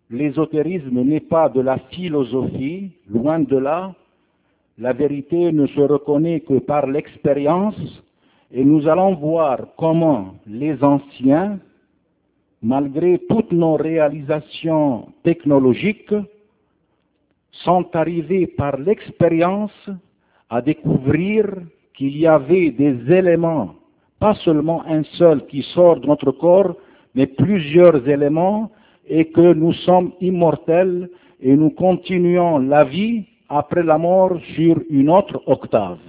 l'ésotérisme n'est pas de la philosophie, loin de là. La vérité ne se reconnaît que par l'expérience, et nous allons voir comment les anciens, malgré toutes nos réalisations technologiques, sont arrivés par l'expérience à découvrir qu'il y avait des éléments, pas seulement un seul qui sort de notre corps, mais plusieurs éléments, et que nous sommes immortels et nous continuons la vie après la mort sur une autre octave.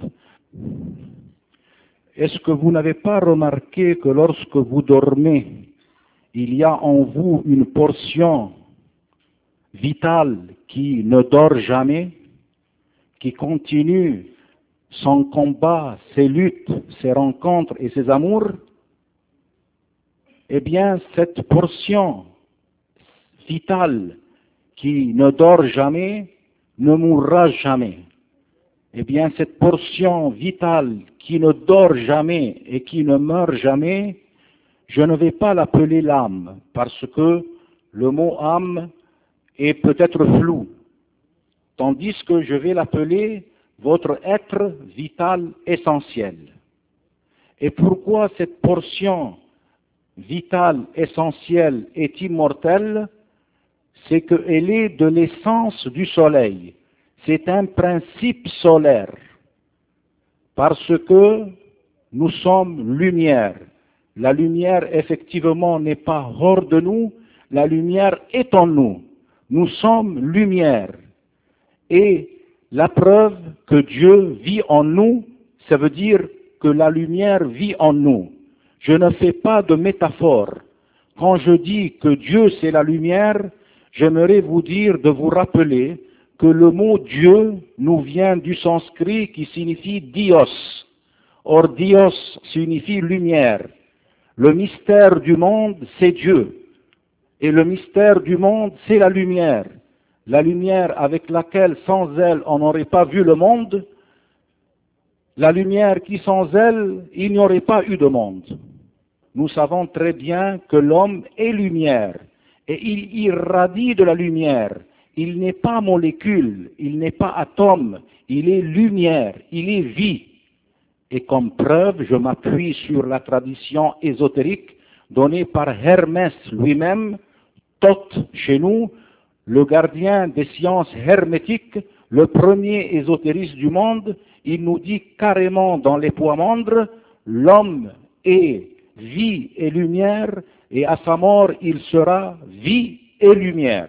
Est-ce que vous n'avez pas remarqué que lorsque vous dormez, il y a en vous une portion vitale qui ne dort jamais, qui continue son combat, ses luttes, ses rencontres et ses amours? Eh bien, cette portion vitale qui ne dort jamais ne mourra jamais. Eh bien, cette portion vitale qui ne dort jamais et qui ne meurt jamais, je ne vais pas l'appeler l'âme, parce que le mot âme est peut-être flou, tandis que je vais l'appeler votre être vital essentiel. Et pourquoi cette portion vitale essentielle est immortelle? C'est qu'elle est de l'essence du soleil. C'est un principe solaire, parce que nous sommes lumière. La lumière, effectivement, n'est pas hors de nous, la lumière est en nous. Nous sommes lumière. Et la preuve que Dieu vit en nous, ça veut dire que la lumière vit en nous. Je ne fais pas de métaphore. Quand je dis que Dieu c'est la lumière, j'aimerais vous dire de vous rappeler que le mot Dieu nous vient du sanskrit qui signifie Dios. Or Dios signifie lumière. Le mystère du monde, c'est Dieu. Et le mystère du monde, c'est la lumière. La lumière avec laquelle, sans elle, on n'aurait pas vu le monde. La lumière qui, sans elle, il n'y aurait pas eu de monde. Nous savons très bien que l'homme est lumière. Et il irradie de la lumière. Il n'est pas molécule, il n'est pas atome, il est lumière, il est vie. Et comme preuve, je m'appuie sur la tradition ésotérique donnée par Hermès lui-même, Thoth chez nous, le gardien des sciences hermétiques, le premier ésotériste du monde. Il nous dit carrément dans les Poimandres, l'homme est vie et lumière, et à sa mort, il sera vie et lumière.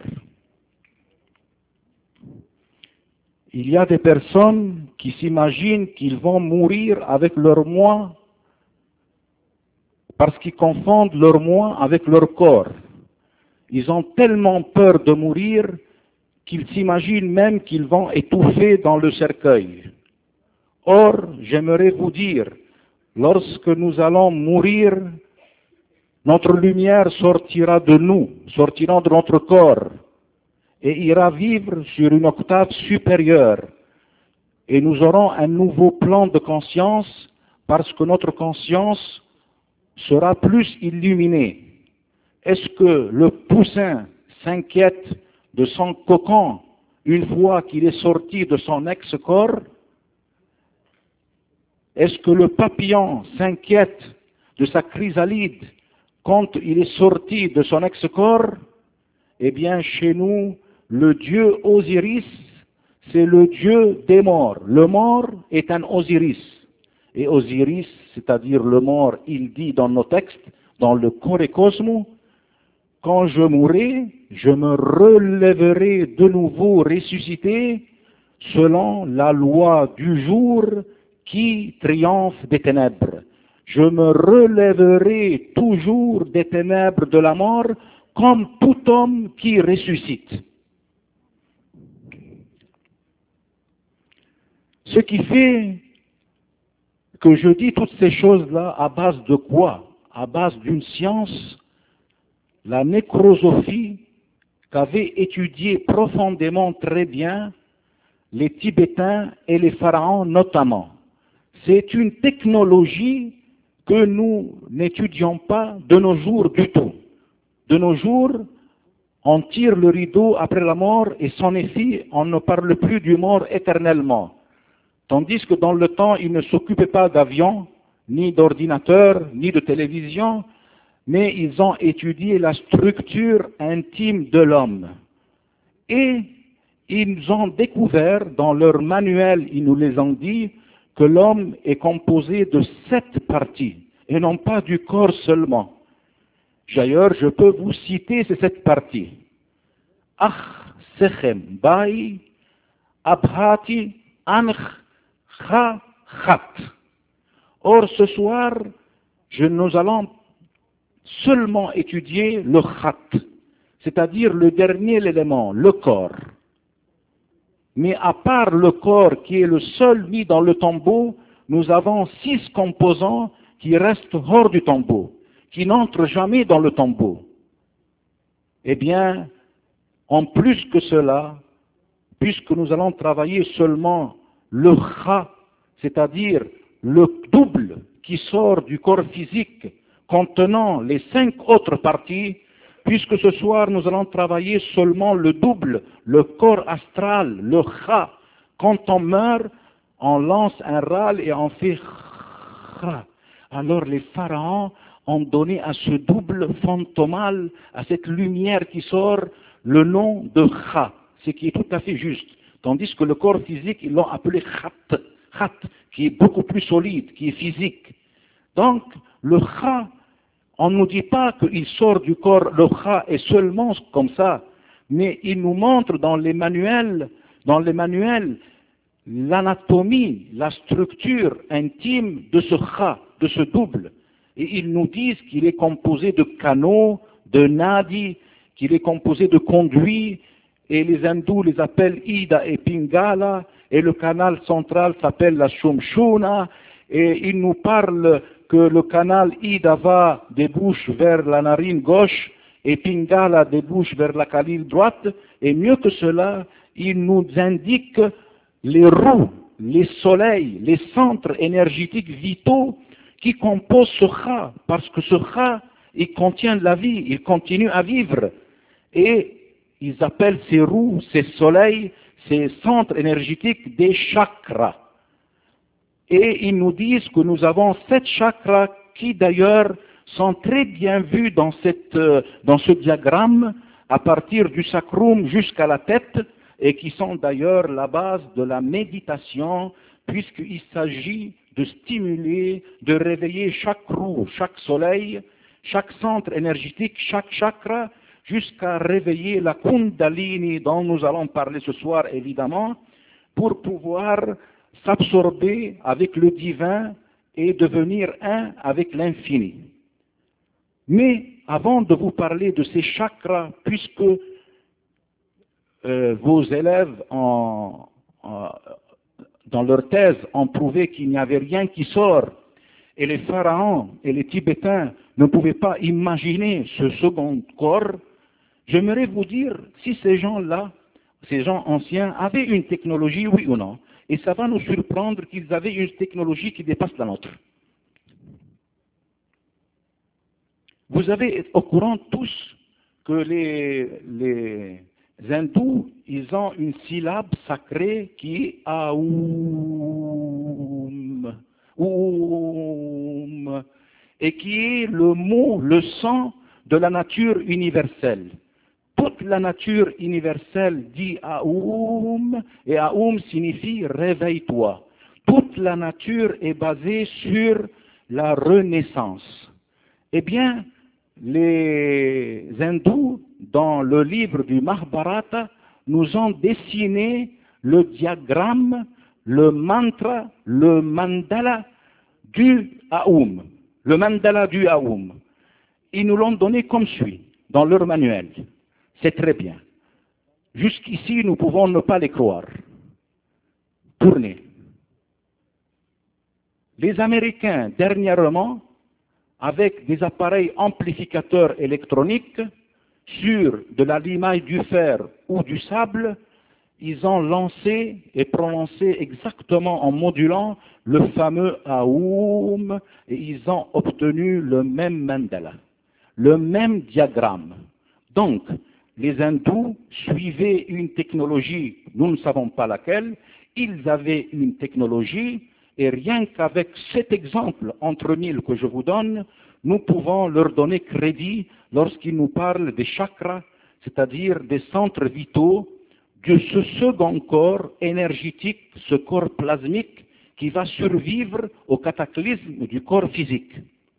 Il y a des personnes qui s'imaginent qu'ils vont mourir avec leur moi parce qu'ils confondent leur moi avec leur corps. Ils ont tellement peur de mourir qu'ils s'imaginent même qu'ils vont étouffer dans le cercueil. Or, j'aimerais vous dire, lorsque nous allons mourir, notre lumière sortira de nous, sortira de notre corps, et ira vivre sur une octave supérieure. Et nous aurons un nouveau plan de conscience parce que notre conscience sera plus illuminée. Est-ce que le poussin s'inquiète de son cocon une fois qu'il est sorti de son ex-corps? Est-ce que le papillon s'inquiète de sa chrysalide quand il est sorti de son ex-corps? Eh bien, chez nous, le dieu Osiris, c'est le dieu des morts. Le mort est un Osiris. Et Osiris, c'est-à-dire le mort, il dit dans nos textes, dans le Chorécosme, quand je mourrai, je me relèverai de nouveau ressuscité selon la loi du jour qui triomphe des ténèbres. Je me relèverai toujours des ténèbres de la mort comme tout homme qui ressuscite. Ce qui fait que je dis toutes ces choses-là à base de quoi? À base d'une science, la nécrosophie, qu'avaient étudié profondément très bien les Tibétains et les pharaons notamment. C'est une technologie que nous n'étudions pas de nos jours du tout. De nos jours, On tire le rideau après la mort et sans effet, on ne parle plus du mort éternellement. Tandis que dans le temps, ils ne s'occupaient pas d'avions, ni d'ordinateurs, ni de télévision, mais ils ont étudié la structure intime de l'homme. Et ils ont découvert, dans leur manuel, ils nous les ont dit, que l'homme est composé de 7 parties, et non pas du corps seulement. D'ailleurs, je peux vous citer ces 7 parties. Ach, sechem, bai, abhati, anch, cha, chat. Or, ce soir, nous allons seulement étudier le chat, c'est-à-dire le dernier élément, le corps. Mais à part le corps qui est le seul mis dans le tombeau, nous avons 6 composants qui restent hors du tombeau, qui n'entrent jamais dans le tombeau. Eh bien, en plus que cela, puisque nous allons travailler seulement le kha, c'est-à-dire le double qui sort du corps physique contenant les 5 autres parties, puisque ce soir nous allons travailler seulement le double, le corps astral, le kha. Quand on meurt, on lance un râle et on fait kha. Alors les pharaons ont donné à ce double fantomal, à cette lumière qui sort, le nom de kha, ce qui est tout à fait juste. Tandis que le corps physique, ils l'ont appelé khat, qui est beaucoup plus solide, qui est physique. Donc, le kha, on ne nous dit pas qu'il sort du corps, le kha est seulement comme ça, mais il nous montre dans les manuels, l'anatomie, la structure intime de ce kha, de ce double. Et ils nous disent qu'il est composé de canaux, de nadis, qu'il est composé de conduits, et les hindous les appellent Ida et Pingala, et le canal central s'appelle la Shumshuna, et ils nous parlent que le canal Ida va débouche vers la narine gauche, et Pingala débouche vers la canine droite, et mieux que cela, ils nous indiquent les roues, les soleils, les centres énergétiques vitaux qui composent ce kha, parce que ce kha, il contient la vie, il continue à vivre. Et ils appellent ces roues, ces soleils, ces centres énergétiques des chakras. Et ils nous disent que nous avons 7 chakras qui d'ailleurs sont très bien vus dans ce diagramme, à partir du sacrum jusqu'à la tête, et qui sont d'ailleurs la base de la méditation, puisqu'il s'agit de stimuler, de réveiller chaque roue, chaque soleil, chaque centre énergétique, chaque chakra, jusqu'à réveiller la Kundalini dont nous allons parler ce soir évidemment, pour pouvoir s'absorber avec le divin et devenir un avec l'infini. Mais avant de vous parler de ces chakras, puisque vos élèves dans leur thèse ont prouvé qu'il n'y avait rien qui sort, et les pharaons et les Tibétains ne pouvaient pas imaginer ce second corps, j'aimerais vous dire si ces gens-là, ces gens anciens, avaient une technologie, oui ou non. Et ça va nous surprendre qu'ils avaient une technologie qui dépasse la nôtre. Vous avez au courant tous que les hindous, ils ont une syllabe sacrée qui est Aum, Oum, et qui est le mot, le sang de la nature universelle. Toute la nature universelle dit Aoum, et Aoum signifie réveille-toi. Toute la nature est basée sur la renaissance. Eh bien, les hindous, dans le livre du Mahabharata, nous ont dessiné le diagramme, le mantra, le mandala du Aoum. Le mandala du Aoum. Ils nous l'ont donné comme suit, dans leur manuel. C'est très bien. Jusqu'ici, nous pouvons ne pas les croire. Tournez. Les Américains, dernièrement, avec des appareils amplificateurs électroniques, sur de la limaille du fer ou du sable, ils ont lancé et prononcé exactement en modulant le fameux Aoum, et ils ont obtenu le même mandala, le même diagramme. Donc, les hindous suivaient une technologie, nous ne savons pas laquelle, ils avaient une technologie, et rien qu'avec cet exemple entre mille que je vous donne, nous pouvons leur donner crédit lorsqu'ils nous parlent des chakras, c'est-à-dire des centres vitaux de ce second corps énergétique, ce corps plasmique qui va survivre au cataclysme du corps physique.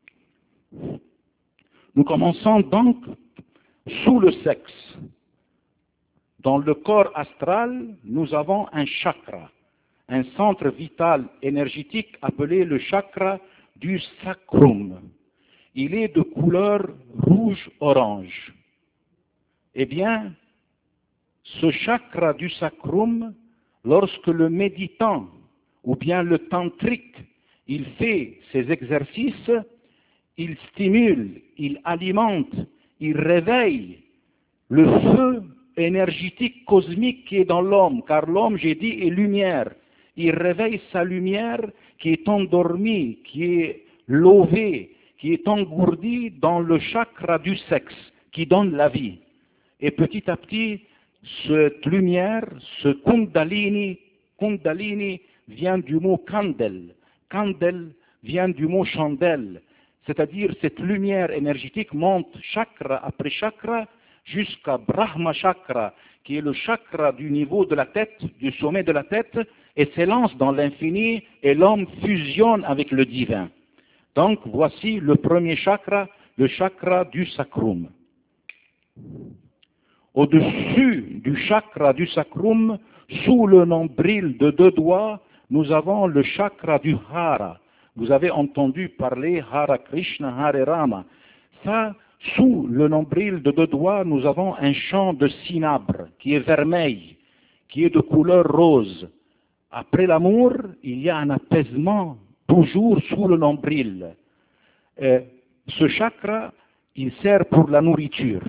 Nous commençons donc sous le sexe. Dans le corps astral, nous avons un chakra, un centre vital énergétique appelé le chakra du sacrum. Il est de couleur rouge-orange. Eh bien, ce chakra du sacrum, lorsque le méditant ou bien le tantrique, il fait ses exercices, il stimule, il alimente, il réveille le feu énergétique cosmique qui est dans l'homme, car l'homme, j'ai dit, est lumière. Il réveille sa lumière qui est endormie, qui est levée, qui est engourdie dans le chakra du sexe, qui donne la vie. Et petit à petit, cette lumière, ce kundalini vient du mot kandel. Kandel vient du mot chandelle. C'est-à-dire cette lumière énergétique monte chakra après chakra jusqu'à Brahma chakra, qui est le chakra du niveau de la tête, du sommet de la tête, et s'élance dans l'infini, et l'homme fusionne avec le divin. Donc voici le premier chakra, le chakra du sacrum. Au-dessus du chakra du sacrum, sous le nombril de 2 doigts, nous avons le chakra du hara. Vous avez entendu parler Hara Krishna, Hare Rama. Ça, sous le nombril de 2 doigts, nous avons un champ de cinabre qui est vermeil, qui est de couleur rose. Après l'amour, il y a un apaisement toujours sous le nombril. Ce chakra, il sert pour la nourriture.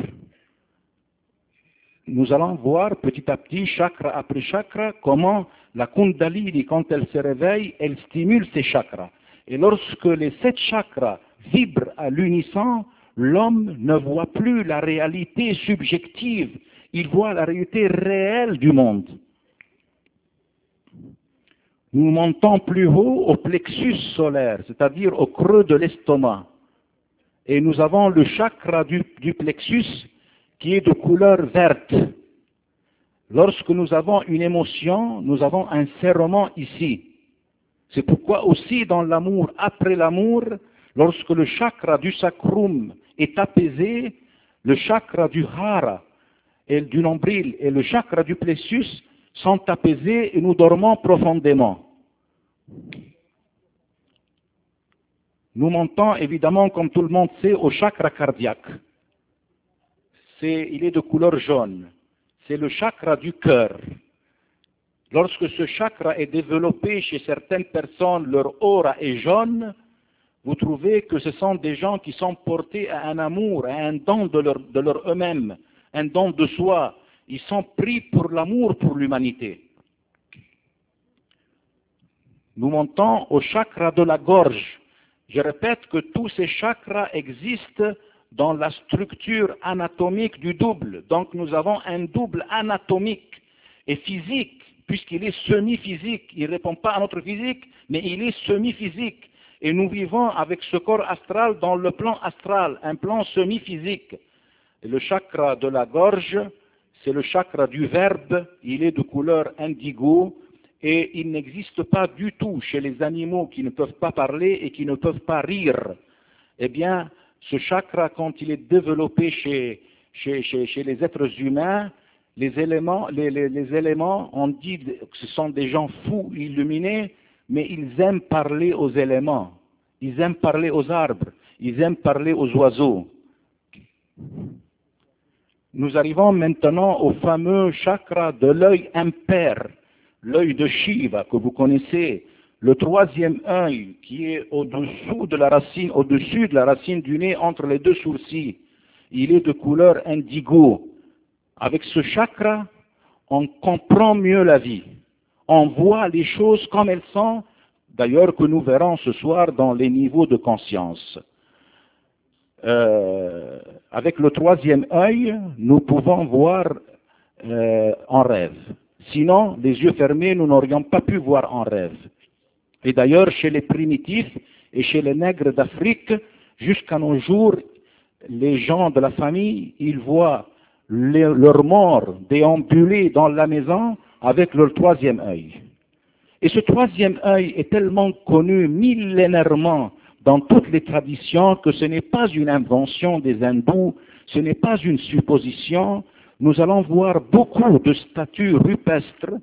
Nous allons voir petit à petit, chakra après chakra, comment la Kundalini, quand elle se réveille, elle stimule ces chakras. Et lorsque les 7 chakras vibrent à l'unisson, l'homme ne voit plus la réalité subjective, il voit la réalité réelle du monde. Nous montons plus haut au plexus solaire, c'est-à-dire au creux de l'estomac. Et nous avons le chakra du plexus qui est de couleur verte. Lorsque nous avons une émotion, nous avons un serrement ici. C'est pourquoi aussi dans l'amour, après l'amour, lorsque le chakra du sacrum est apaisé, le chakra du hara et du nombril et le chakra du plexus sont apaisés et nous dormons profondément. Nous montons évidemment, comme tout le monde sait, au chakra cardiaque. Il est de couleur jaune. C'est le chakra du cœur. Lorsque ce chakra est développé chez certaines personnes, leur aura est jaune, vous trouvez que ce sont des gens qui sont portés à un amour, à un don de leur eux-mêmes, un don de soi. Ils sont pris pour l'amour pour l'humanité. Nous montons au chakra de la gorge. Je répète que tous ces chakras existent dans la structure anatomique du double. Donc nous avons un double anatomique et physique, puisqu'il est semi-physique. Il ne répond pas à notre physique, mais il est semi-physique. Et nous vivons avec ce corps astral dans le plan astral, un plan semi-physique. Et le chakra de la gorge, c'est le chakra du verbe, il est de couleur indigo, et il n'existe pas du tout chez les animaux qui ne peuvent pas parler et qui ne peuvent pas rire. Eh bien, ce chakra, quand il est développé chez les êtres humains, les éléments, on dit que ce sont des gens fous, illuminés, mais ils aiment parler aux éléments, ils aiment parler aux arbres, ils aiment parler aux oiseaux. Nous arrivons maintenant au fameux chakra de l'œil impair, l'œil de Shiva que vous connaissez, le 3e œil qui est au-dessus de la racine du nez entre les 2 sourcils. Il est de couleur indigo. Avec ce chakra, on comprend mieux la vie. On voit les choses comme elles sont, d'ailleurs que nous verrons ce soir dans les niveaux de conscience. Avec le troisième œil, nous pouvons voir en rêve. Sinon, les yeux fermés, nous n'aurions pas pu voir en rêve. Et d'ailleurs, chez les primitifs et chez les nègres d'Afrique, jusqu'à nos jours, les gens de la famille, ils voient leurs morts déambuler dans la maison avec leur troisième œil. Et ce troisième œil est tellement connu millénairement dans toutes les traditions que ce n'est pas une invention des hindous, ce n'est pas une supposition. Nous allons voir beaucoup de statues rupestres,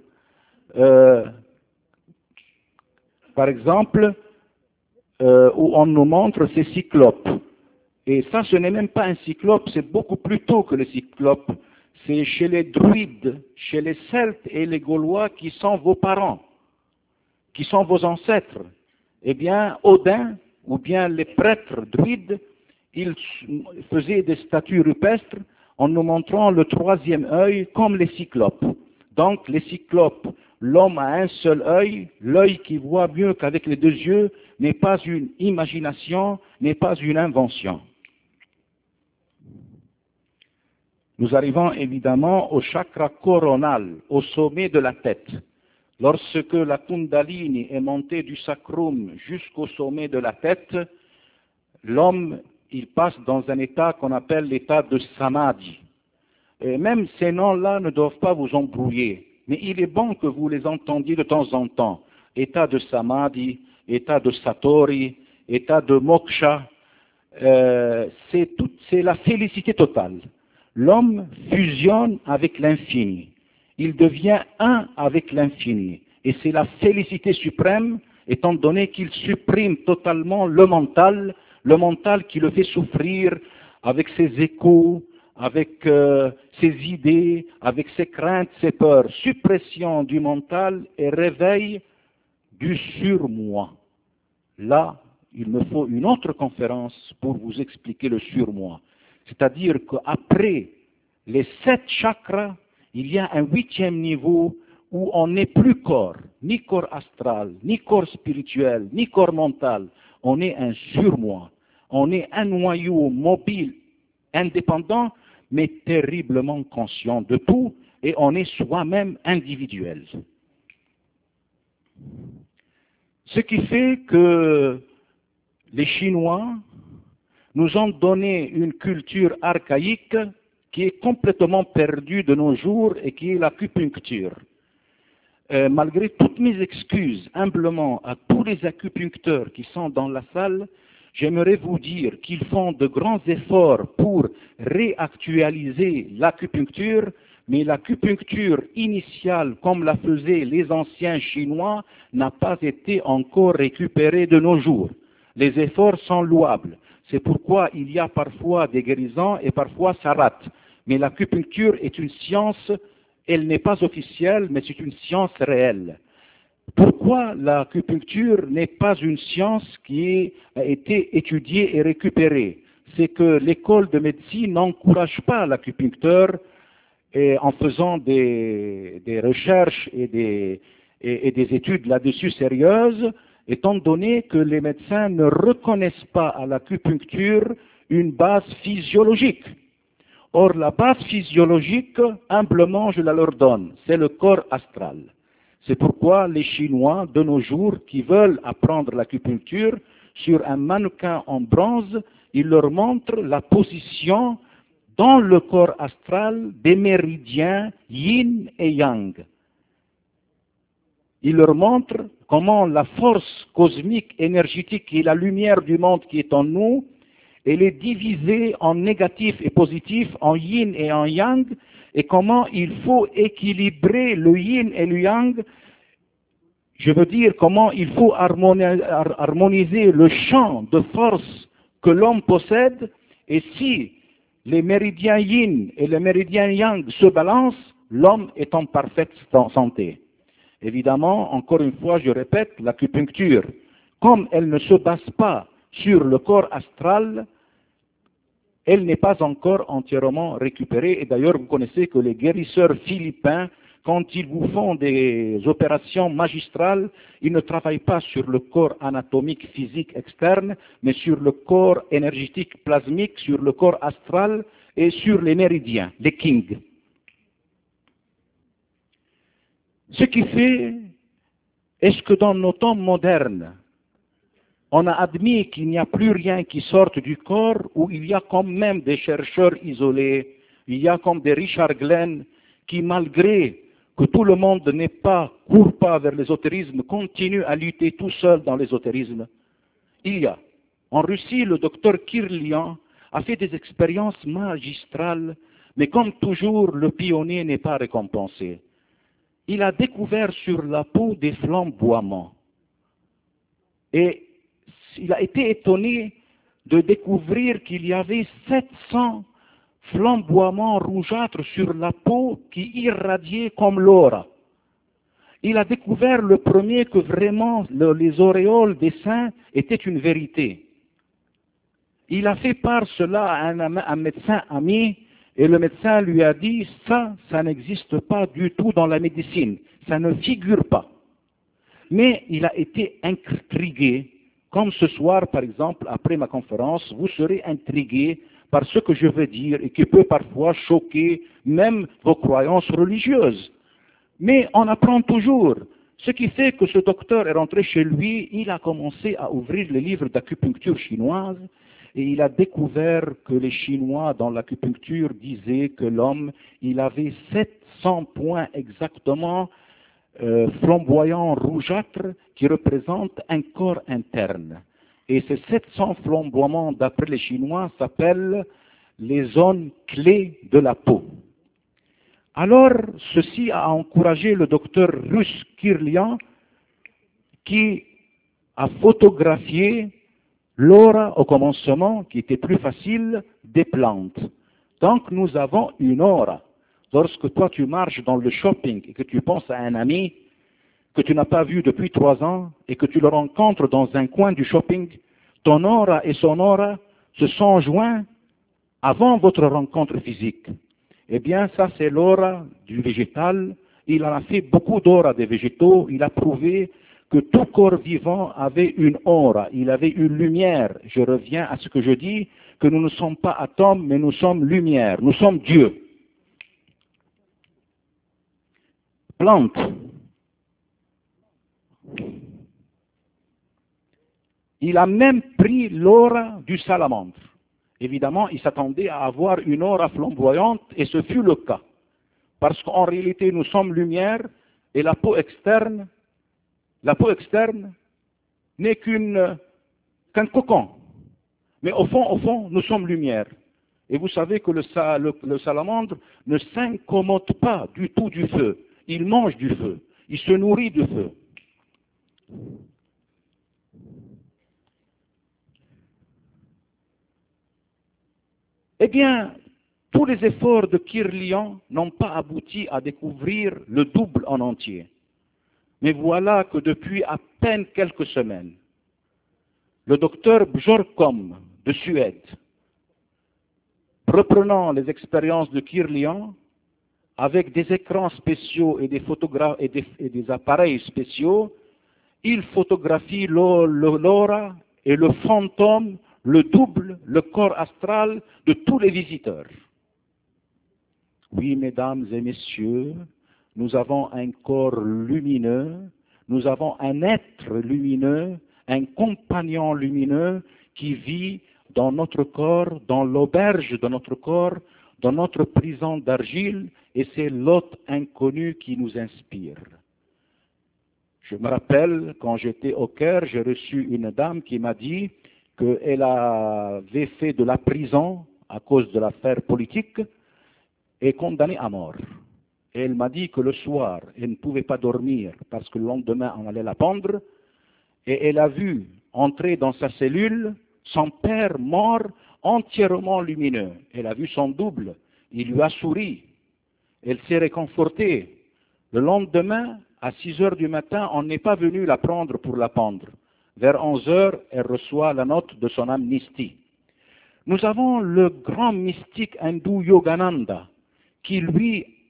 par exemple, où on nous montre ces cyclopes. Et ça, ce n'est même pas un cyclope, c'est beaucoup plus tôt que le cyclope. C'est chez les druides, chez les Celtes et les Gaulois qui sont vos parents, qui sont vos ancêtres. Eh bien, Odin, ou bien les prêtres druides, ils faisaient des statues rupestres en nous montrant le troisième œil comme les cyclopes. Donc, les cyclopes, l'homme a un seul œil, l'œil qui voit mieux qu'avec les deux yeux n'est pas une imagination, n'est pas une invention. Nous arrivons évidemment au chakra coronal, au sommet de la tête. Lorsque la Kundalini est montée du sacrum jusqu'au sommet de la tête, l'homme, il passe dans un état qu'on appelle l'état de samadhi. Et même ces noms-là ne doivent pas vous embrouiller, mais il est bon que vous les entendiez de temps en temps. État de samadhi, état de satori, état de moksha, c'est la félicité totale. L'homme fusionne avec l'infini. Il devient un avec l'infini. Et c'est la félicité suprême, étant donné qu'il supprime totalement le mental qui le fait souffrir avec ses échos, avec ses idées, avec ses craintes, ses peurs. Suppression du mental et réveil du surmoi. Là, il me faut une autre conférence pour vous expliquer le surmoi. C'est-à-dire qu'après les 7 chakras, il y a un 8e niveau où on n'est plus corps, ni corps astral, ni corps spirituel, ni corps mental. On est un surmoi. On est un noyau mobile, indépendant, mais terriblement conscient de tout, et on est soi-même individuel. Ce qui fait que les Chinois nous ont donné une culture archaïque qui est complètement perdue de nos jours et qui est l'acupuncture. Malgré toutes mes excuses, humblement, à tous les acupuncteurs qui sont dans la salle, j'aimerais vous dire qu'ils font de grands efforts pour réactualiser l'acupuncture, mais l'acupuncture initiale, comme la faisaient les anciens Chinois, n'a pas été encore récupérée de nos jours. Les efforts sont louables. C'est pourquoi il y a parfois des guérisons et parfois ça rate. Mais l'acupuncture est une science, elle n'est pas officielle, mais c'est une science réelle. Pourquoi l'acupuncture n'est pas une science qui a été étudiée et récupérée? C'est que l'école de médecine n'encourage pas l'acupuncteur en faisant des recherches et des études là-dessus sérieuses, étant donné que les médecins ne reconnaissent pas à l'acupuncture une base physiologique. Or, la base physiologique, humblement, je la leur donne, c'est le corps astral. C'est pourquoi les Chinois, de nos jours, qui veulent apprendre l'acupuncture, sur un mannequin en bronze, ils leur montrent la position dans le corps astral des méridiens yin et yang. Ils leur montrent comment la force cosmique, énergétique et la lumière du monde qui est en nous, elle est divisée en négatif et positif, en yin et en yang, et comment il faut équilibrer le yin et le yang. Je veux dire comment il faut harmoniser le champ de force que l'homme possède, et si les méridiens yin et les méridiens yang se balancent, l'homme est en parfaite santé. Évidemment, encore une fois, je répète, l'acupuncture, comme elle ne se base pas sur le corps astral, elle n'est pas encore entièrement récupérée. Et d'ailleurs, vous connaissez que les guérisseurs philippins Quand ils vous font des opérations magistrales, ils ne travaillent pas sur le corps anatomique, physique externe, mais sur le corps énergétique plasmique, sur le corps astral et sur les méridiens, les kings. Ce qui fait, est-ce que dans nos temps modernes, on a admis qu'il n'y a plus rien qui sorte du corps, ou il y a quand même des chercheurs isolés, il y a comme des Richard Glenn qui, malgré que tout le monde court pas vers l'ésotérisme, continue à lutter tout seul dans l'ésotérisme. Il y a. En Russie, le docteur Kirlian a fait des expériences magistrales, mais comme toujours, le pionnier n'est pas récompensé. Il a découvert sur la peau des flamboiements. Et il a été étonné de découvrir qu'il y avait 700 flamboiements rougeâtres sur la peau qui irradiaient comme l'aura. Il a découvert le premier que vraiment les auréoles des saints étaient une vérité. Il a fait part cela à un médecin ami, et le médecin lui a dit « ça n'existe pas du tout dans la médecine, ça ne figure pas ». Mais il a été intrigué, comme ce soir par exemple, après ma conférence, vous serez intrigué par ce que je veux dire et qui peut parfois choquer même vos croyances religieuses. Mais on apprend toujours. Ce qui fait que ce docteur est rentré chez lui, il a commencé à ouvrir les livres d'acupuncture chinoise et il a découvert que les Chinois dans l'acupuncture disaient que l'homme, il avait 700 points exactement flamboyants rougeâtres qui représentent un corps interne. Et ces 700 flamboiements, d'après les Chinois, s'appellent les zones clés de la peau. Alors, ceci a encouragé le docteur russe Kirlian, qui a photographié l'aura au commencement, qui était plus facile, des plantes. Donc, nous avons une aura. Lorsque toi, tu marches dans le shopping et que tu penses à un ami que tu n'as pas vu depuis 3 ans et que tu le rencontres dans un coin du shopping, ton aura et son aura se sont joints avant votre rencontre physique. Eh bien, ça, c'est l'aura du végétal. Il en a fait beaucoup d'aura des végétaux. Il a prouvé que tout corps vivant avait une aura, il avait une lumière. Je reviens à ce que je dis, que nous ne sommes pas atomes, mais nous sommes lumière, nous sommes Dieu. Plante. Il a même pris l'aura du salamandre. Évidemment, il s'attendait à avoir une aura flamboyante, et ce fut le cas. Parce qu'en réalité, nous sommes lumière, et la peau externe n'est qu'un cocon. Mais au fond, nous sommes lumière. Et vous savez que le salamandre ne s'incommode pas du tout du feu. Il mange du feu. Il se nourrit du feu. Eh bien, tous les efforts de Kirlian n'ont pas abouti à découvrir le double en entier. Mais voilà que depuis à peine quelques semaines, le docteur Bjorkom de Suède, reprenant les expériences de Kirlian, avec des écrans spéciaux et des photographes et des appareils spéciaux, il photographie l'aura et le fantôme, le double, le corps astral de tous les visiteurs. Oui, mesdames et messieurs, nous avons un corps lumineux, nous avons un être lumineux, un compagnon lumineux qui vit dans notre corps, dans l'auberge de notre corps, dans notre prison d'argile, et c'est l'hôte inconnu qui nous inspire. Je me rappelle, quand j'étais au Caire, j'ai reçu une dame qui m'a dit qu'elle avait fait de la prison à cause de l'affaire politique et condamnée à mort. Et elle m'a dit que le soir, elle ne pouvait pas dormir parce que le lendemain, on allait la pendre, et elle a vu entrer dans sa cellule son père mort, entièrement lumineux. Elle a vu son double, il lui a souri, elle s'est réconfortée. Le lendemain, à 6 heures du matin, on n'est pas venu la prendre pour la pendre. Vers 11 heures, elle reçoit la note de son amnistie. Nous avons le grand mystique hindou Yogananda, qui lui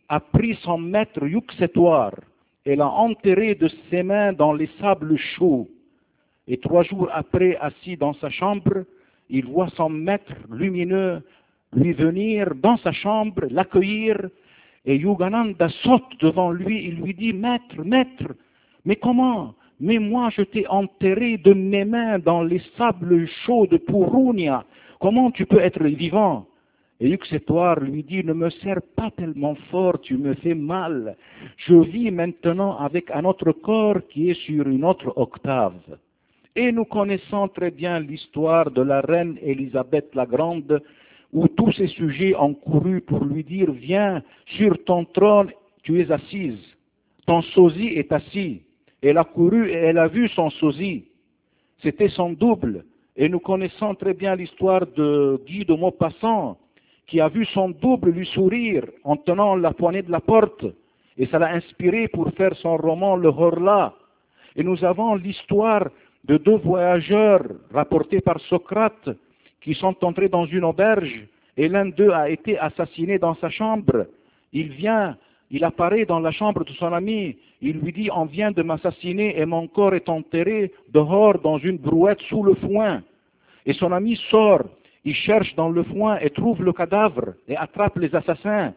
a pris son maître Yuxetuar et l'a enterré de ses mains dans les sables chauds. Et 3 jours après, assis dans sa chambre, il voit son maître lumineux lui venir dans sa chambre, l'accueillir, et Yogananda saute devant lui, il lui dit, maître, maître, mais comment? Mais moi je t'ai enterré de mes mains dans les sables chauds de Purunia, comment tu peux être vivant? Et Yuxetuar lui dit, ne me serre pas tellement fort, tu me fais mal, je vis maintenant avec un autre corps qui est sur une autre octave. Et nous connaissons très bien l'histoire de la reine Élisabeth la Grande, où tous ces sujets ont couru pour lui dire, viens sur ton trône, tu es assise, ton sosie est assis. Elle a couru et elle a vu son sosie, c'était son double. Et nous connaissons très bien l'histoire de Guy de Maupassant, qui a vu son double lui sourire en tenant la poignée de la porte, et ça l'a inspiré pour faire son roman Le Horla. Et nous avons l'histoire de 2 voyageurs rapportés par Socrate qui sont entrés dans une auberge et l'un d'eux a été assassiné dans sa chambre. Il apparaît dans la chambre de son ami, il lui dit, on vient de m'assassiner et mon corps est enterré dehors dans une brouette sous le foin. Et son ami sort, il cherche dans le foin et trouve le cadavre et attrape les assassins.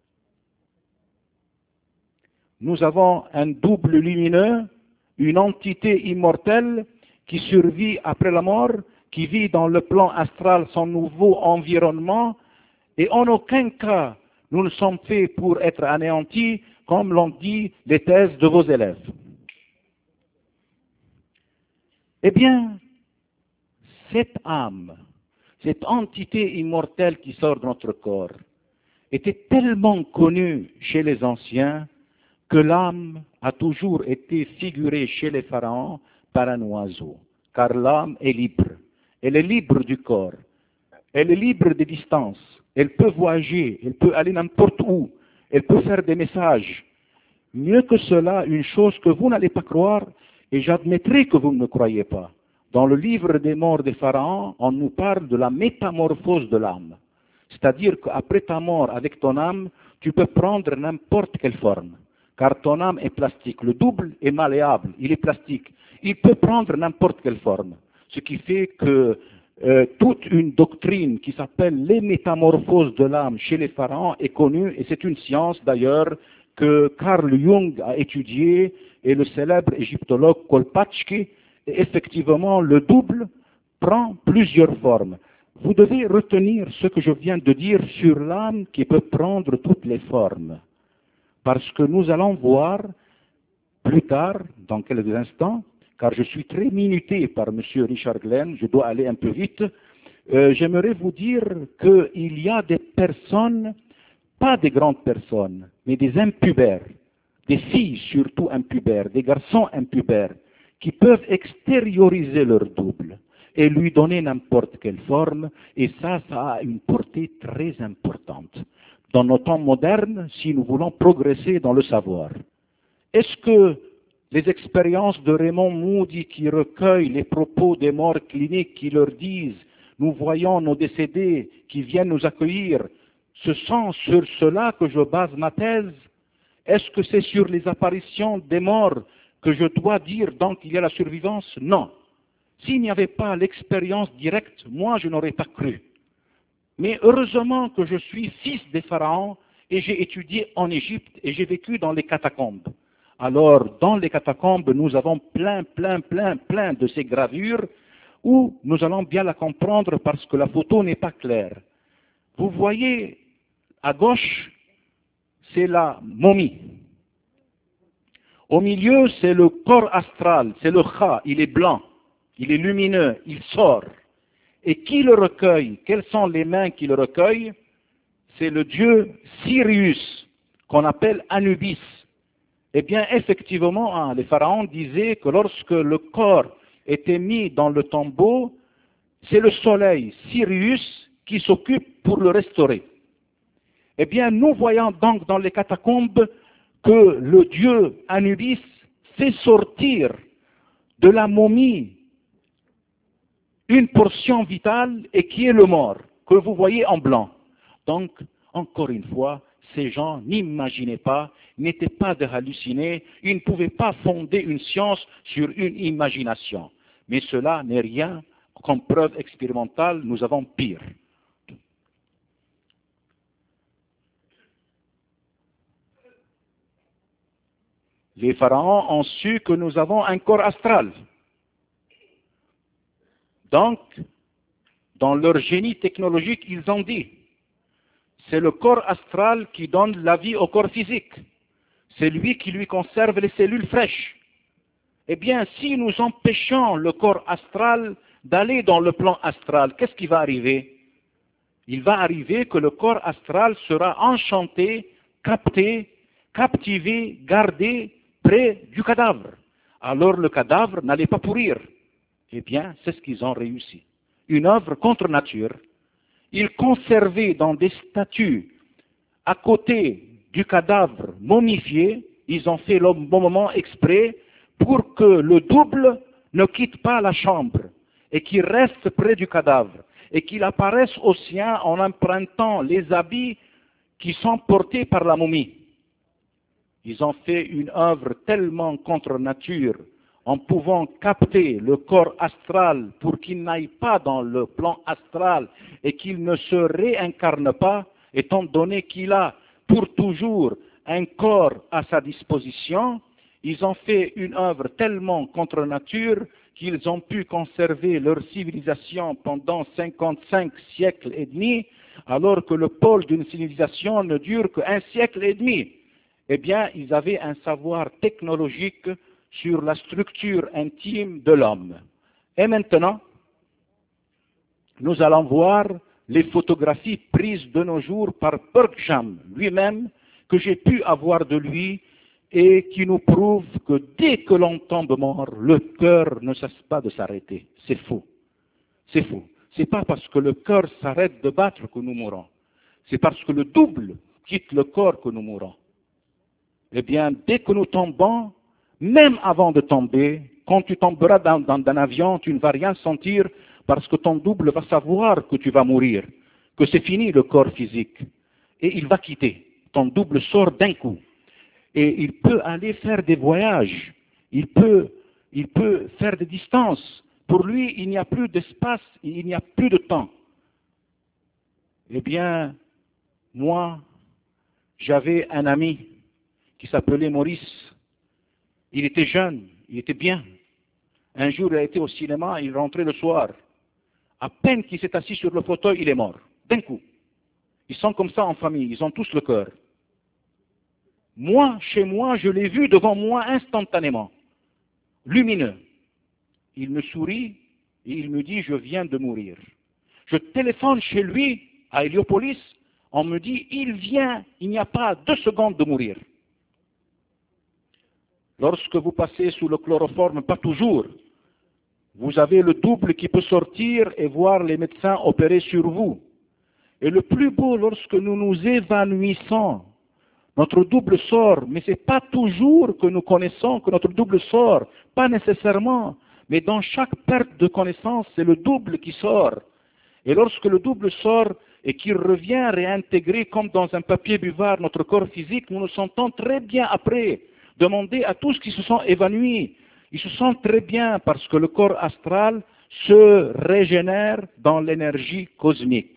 Nous avons un double lumineux, une entité immortelle qui survit après la mort, qui vit dans le plan astral son nouveau environnement, et en aucun cas nous ne sommes faits pour être anéantis, comme l'ont dit les thèses de vos élèves. Eh bien, cette âme, cette entité immortelle qui sort de notre corps, était tellement connue chez les anciens que l'âme a toujours été figurée chez les pharaons par un oiseau, car l'âme est libre. Elle est libre du corps, elle est libre des distances, elle peut voyager, elle peut aller n'importe où, elle peut faire des messages. Mieux que cela, une chose que vous n'allez pas croire, et j'admettrai que vous ne me croyez pas. Dans le livre des morts des pharaons, on nous parle de la métamorphose de l'âme. C'est-à-dire qu'après ta mort avec ton âme, tu peux prendre n'importe quelle forme. Car ton âme est plastique. Le double est malléable, il est plastique. Il peut prendre n'importe quelle forme. Ce qui fait que toute une doctrine qui s'appelle les métamorphoses de l'âme chez les pharaons est connue, et c'est une science d'ailleurs que Carl Jung a étudiée, et le célèbre égyptologue Kolpatchki. Et effectivement, le double prend plusieurs formes. Vous devez retenir ce que je viens de dire sur l'âme qui peut prendre toutes les formes. Parce que nous allons voir plus tard, dans quelques instants, car je suis très minuté par M. Richard Glenn, je dois aller un peu vite, j'aimerais vous dire qu'il y a des personnes, pas des grandes personnes, mais des impubères, des filles surtout impubères, des garçons impubères, qui peuvent extérioriser leur double et lui donner n'importe quelle forme, et ça a une portée très importante dans nos temps modernes si nous voulons progresser dans le savoir. Est-ce que les expériences de Raymond Moody qui recueillent les propos des morts cliniques qui leur disent « nous voyons nos décédés qui viennent nous accueillir », ce sont sur cela que je base ma thèse? Est-ce que c'est sur les apparitions des morts que je dois dire donc qu'il y a la survivance? Non. S'il n'y avait pas l'expérience directe, moi je n'aurais pas cru. Mais heureusement que je suis fils des pharaons et j'ai étudié en Égypte et j'ai vécu dans les catacombes. Alors, dans les catacombes, nous avons plein de ces gravures où nous allons bien la comprendre parce que la photo n'est pas claire. Vous voyez, à gauche, c'est la momie. Au milieu, c'est le corps astral, c'est le Kha, il est blanc, il est lumineux, il sort. Et qui le recueille? Quelles sont les mains qui le recueillent? C'est le dieu Sirius, qu'on appelle Anubis. Eh bien, effectivement, les pharaons disaient que lorsque le corps était mis dans le tombeau, c'est le soleil, Sirius, qui s'occupe pour le restaurer. Eh bien, nous voyons donc dans les catacombes que le dieu Anubis fait sortir de la momie une portion vitale et qui est le mort, que vous voyez en blanc. Donc, encore une fois, ces gens n'imaginaient pas, n'étaient pas des hallucinés, ils ne pouvaient pas fonder une science sur une imagination. Mais cela n'est rien comme preuve expérimentale, nous avons pire. Les pharaons ont su que nous avons un corps astral. Donc, dans leur génie technologique, ils ont dit, c'est le corps astral qui donne la vie au corps physique. C'est lui qui lui conserve les cellules fraîches. Eh bien, si nous empêchons le corps astral d'aller dans le plan astral, qu'est-ce qui va arriver? Il va arriver que le corps astral sera enchanté, capté, captivé, gardé près du cadavre. Alors le cadavre n'allait pas pourrir. Eh bien, c'est ce qu'ils ont réussi. Une œuvre contre nature. Ils conservaient dans des statues à côté du cadavre momifié, ils ont fait le bon moment exprès pour que le double ne quitte pas la chambre et qu'il reste près du cadavre et qu'il apparaisse au sien en empruntant les habits qui sont portés par la momie. Ils ont fait une œuvre tellement contre nature en pouvant capter le corps astral pour qu'il n'aille pas dans le plan astral et qu'il ne se réincarne pas, étant donné qu'il a pour toujours un corps à sa disposition, ils ont fait une œuvre tellement contre nature qu'ils ont pu conserver leur civilisation pendant 55 siècles et demi, alors que le pôle d'une civilisation ne dure qu'un siècle et demi. Eh bien, ils avaient un savoir technologique sur la structure intime de l'homme. Et maintenant, nous allons voir les photographies prises de nos jours par Bergsham lui-même, que j'ai pu avoir de lui, et qui nous prouvent que dès que l'on tombe mort, le cœur ne cesse pas de s'arrêter. C'est faux. C'est faux. C'est pas parce que le cœur s'arrête de battre que nous mourons. C'est parce que le double quitte le corps que nous mourons. Eh bien, dès que nous tombons, même avant de tomber, quand tu tomberas dans un avion, tu ne vas rien sentir parce que ton double va savoir que tu vas mourir, que c'est fini le corps physique. Et il va quitter. Ton double sort d'un coup. Et il peut aller faire des voyages. Il peut faire des distances. Pour lui, il n'y a plus d'espace, il n'y a plus de temps. Eh bien, moi, j'avais un ami qui s'appelait Maurice. Il était jeune, il était bien. Un jour, il a été au cinéma, il rentrait le soir. À peine qu'il s'est assis sur le fauteuil, il est mort. D'un coup. Ils sont comme ça en famille, ils ont tous le cœur. Moi, chez moi, je l'ai vu devant moi instantanément. Lumineux. Il me sourit et il me dit, je viens de mourir. Je téléphone chez lui, à Héliopolis, on me dit, il vient, il n'y a pas 2 secondes de mourir. Lorsque vous passez sous le chloroforme, pas toujours, vous avez le double qui peut sortir et voir les médecins opérer sur vous. Et le plus beau, lorsque nous nous évanouissons, notre double sort, mais ce n'est pas toujours que nous connaissons que notre double sort, pas nécessairement, mais dans chaque perte de connaissance, c'est le double qui sort. Et lorsque le double sort et qu'il revient réintégrer comme dans un papier buvard notre corps physique, nous nous sentons très bien après. Demandez à tous qui se sont évanouis. Ils se sentent très bien parce que le corps astral se régénère dans l'énergie cosmique.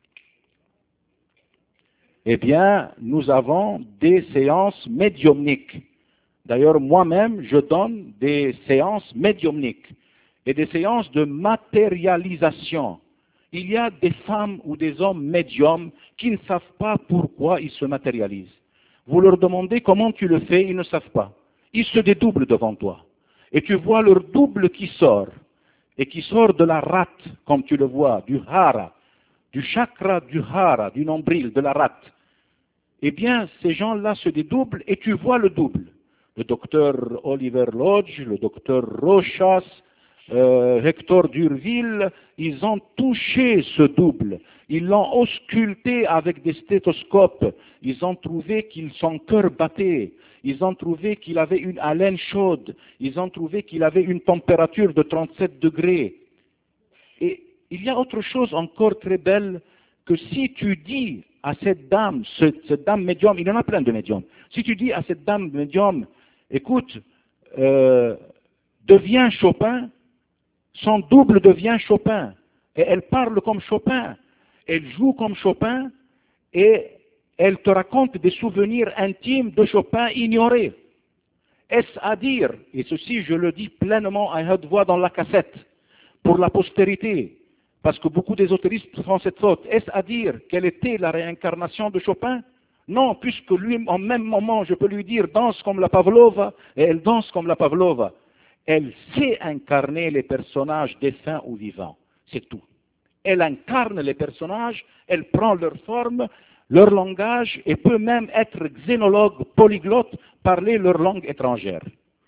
Eh bien, nous avons des séances médiumniques. D'ailleurs, moi-même, je donne des séances médiumniques et des séances de matérialisation. Il y a des femmes ou des hommes médiums qui ne savent pas pourquoi ils se matérialisent. Vous leur demandez comment tu le fais, ils ne savent pas. Ils se dédoublent devant toi. Et tu vois leur double qui sort. Et qui sort de la rate, comme tu le vois, du hara, du chakra du hara, du nombril, de la rate. Eh bien, ces gens-là se dédoublent et tu vois le double. Le docteur Oliver Lodge, le docteur Rochas, Hector Durville, ils ont touché ce double. Ils l'ont ausculté avec des stéthoscopes. Ils ont trouvé qu'il son cœur battait. Ils ont trouvé qu'il avait une haleine chaude. Ils ont trouvé qu'il avait une température de 37 degrés. Et il y a autre chose encore très belle que si tu dis à cette dame, cette dame médium, il y en a plein de médiums, si tu dis à cette dame médium, écoute, deviens Chopin, son double devient Chopin, et elle parle comme Chopin, elle joue comme Chopin, et elle te raconte des souvenirs intimes de Chopin ignorés. Est-ce à dire, et ceci je le dis pleinement à haute voix dans la cassette, pour la postérité, parce que beaucoup d'ésotéristes font cette faute, est-ce à dire quelle était la réincarnation de Chopin? Non, puisque lui, en même moment, je peux lui dire danse comme la Pavlova, et elle danse comme la Pavlova. Elle sait incarner les personnages défunts ou vivants, c'est tout. Elle incarne les personnages, elle prend leur forme, leur langage, et peut même être xénologue, polyglotte, parler leur langue étrangère.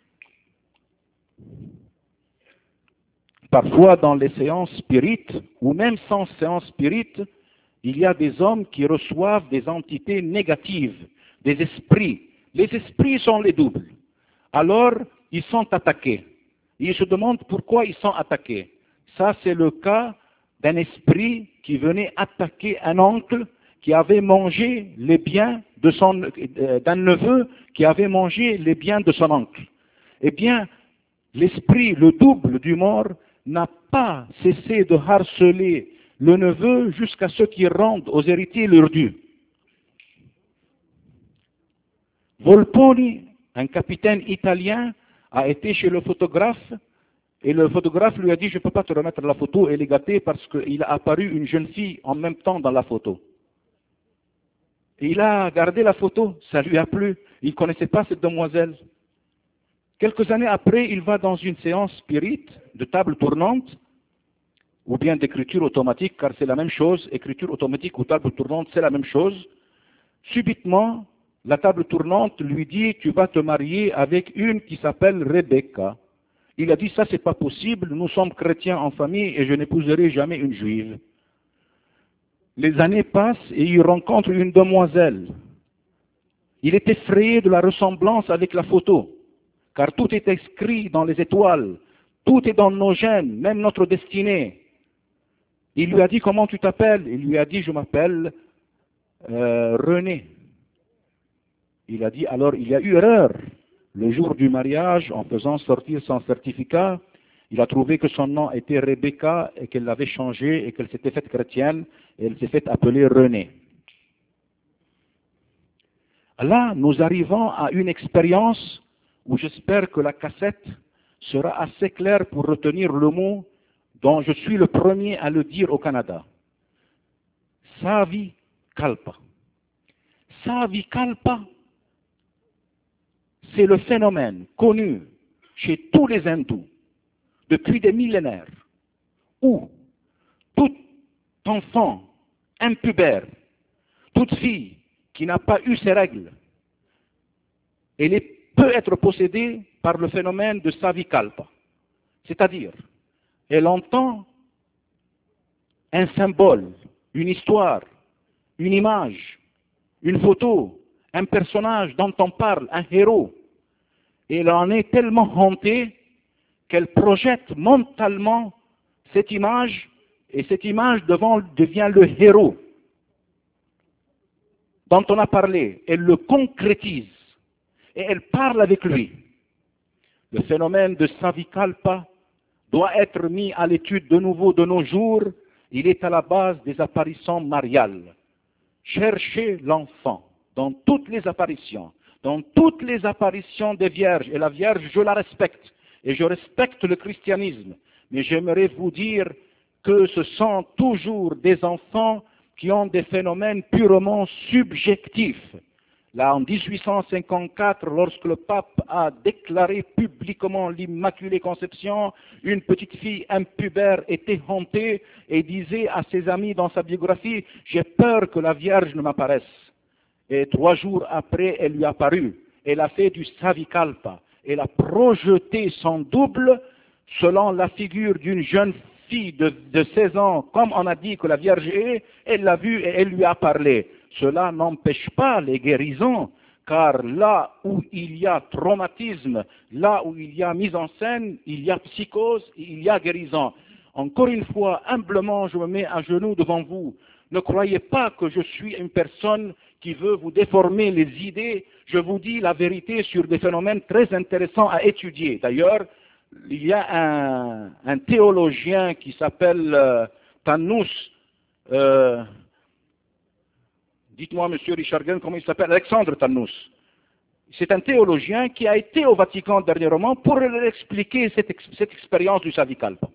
Parfois, dans les séances spirites, ou même sans séance spirite, il y a des hommes qui reçoivent des entités négatives, des esprits. Les esprits sont les doubles. Alors, ils sont attaqués. Ils se demandent pourquoi ils sont attaqués. Ça, c'est le cas d'un esprit qui venait attaquer un oncle qui avait mangé les biens d'un neveu qui avait mangé les biens de son oncle. Eh bien, l'esprit, le double du mort, n'a pas cessé de harceler le neveu jusqu'à ce qu'il rende aux héritiers leur dû. Volponi, un capitaine italien, a été chez le photographe et le photographe lui a dit « Je ne peux pas te remettre la photo, elle est gâtée parce qu'il a apparu une jeune fille en même temps dans la photo. » Et il a gardé la photo, ça lui a plu, il ne connaissait pas cette demoiselle. Quelques années après, il va dans une séance spirite de table tournante, ou bien d'écriture automatique, car c'est la même chose, écriture automatique ou table tournante, c'est la même chose. Subitement, la table tournante lui dit « Tu vas te marier avec une qui s'appelle Rebecca ». Il a dit « Ça, c'est pas possible, nous sommes chrétiens en famille et je n'épouserai jamais une juive ». Les années passent et il rencontre une demoiselle. Il est effrayé de la ressemblance avec la photo, car tout est écrit dans les étoiles, tout est dans nos gènes, même notre destinée. Il lui a dit « Comment tu t'appelles » Il lui a dit « Je m'appelle René ». Il a dit « Alors il y a eu erreur. Le jour du mariage, en faisant sortir son certificat, il a trouvé que son nom était Rebecca et qu'elle l'avait changé et qu'elle s'était faite chrétienne et elle s'est faite appeler René. » Là, nous arrivons à une expérience où j'espère que la cassette sera assez claire pour retenir le mot dont je suis le premier à le dire au Canada. Savikalpa. Savikalpa, c'est le phénomène connu chez tous les hindous depuis des millénaires où tout enfant impubère, toute fille qui n'a pas eu ses règles, peut être possédée par le phénomène de Savikalpa. C'est-à-dire, elle entend un symbole, une histoire, une image, une photo, un personnage dont on parle, un héros. Et elle en est tellement hantée qu'elle projette mentalement cette image, et cette image devient le héros dont on a parlé. Elle le concrétise et elle parle avec lui. Le phénomène de Savikalpa doit être mis à l'étude de nouveau de nos jours. Il est à la base des apparitions mariales. Cherchez l'enfant dans toutes les apparitions des vierges. Et la vierge, je la respecte. Et je respecte le christianisme. Mais j'aimerais vous dire que ce sont toujours des enfants qui ont des phénomènes purement subjectifs. Là, en 1854, lorsque le pape a déclaré publiquement l'Immaculée Conception, une petite fille impubère était hantée et disait à ses amis dans sa biographie « J'ai peur que la Vierge ne m'apparaisse ». Et 3 jours après, elle lui apparut. Elle a fait du Savikalpa. Elle a projeté son double selon la figure d'une jeune fille de 16 ans, comme on a dit que la Vierge est, elle l'a vue et elle lui a parlé. Cela n'empêche pas les guérisons, car là où il y a traumatisme, là où il y a mise en scène, il y a psychose, il y a guérison. Encore une fois, humblement, je me mets à genoux devant vous. Ne croyez pas que je suis une personne qui veut vous déformer les idées. Je vous dis la vérité sur des phénomènes très intéressants à étudier. D'ailleurs, il y a un théologien qui s'appelle Tannous. Dites-moi, monsieur Richard Glenn, comment il s'appelle? Alexandre Tannous. C'est un théologien qui a été au Vatican dernièrement pour leur expliquer cette expérience du Savikalpa.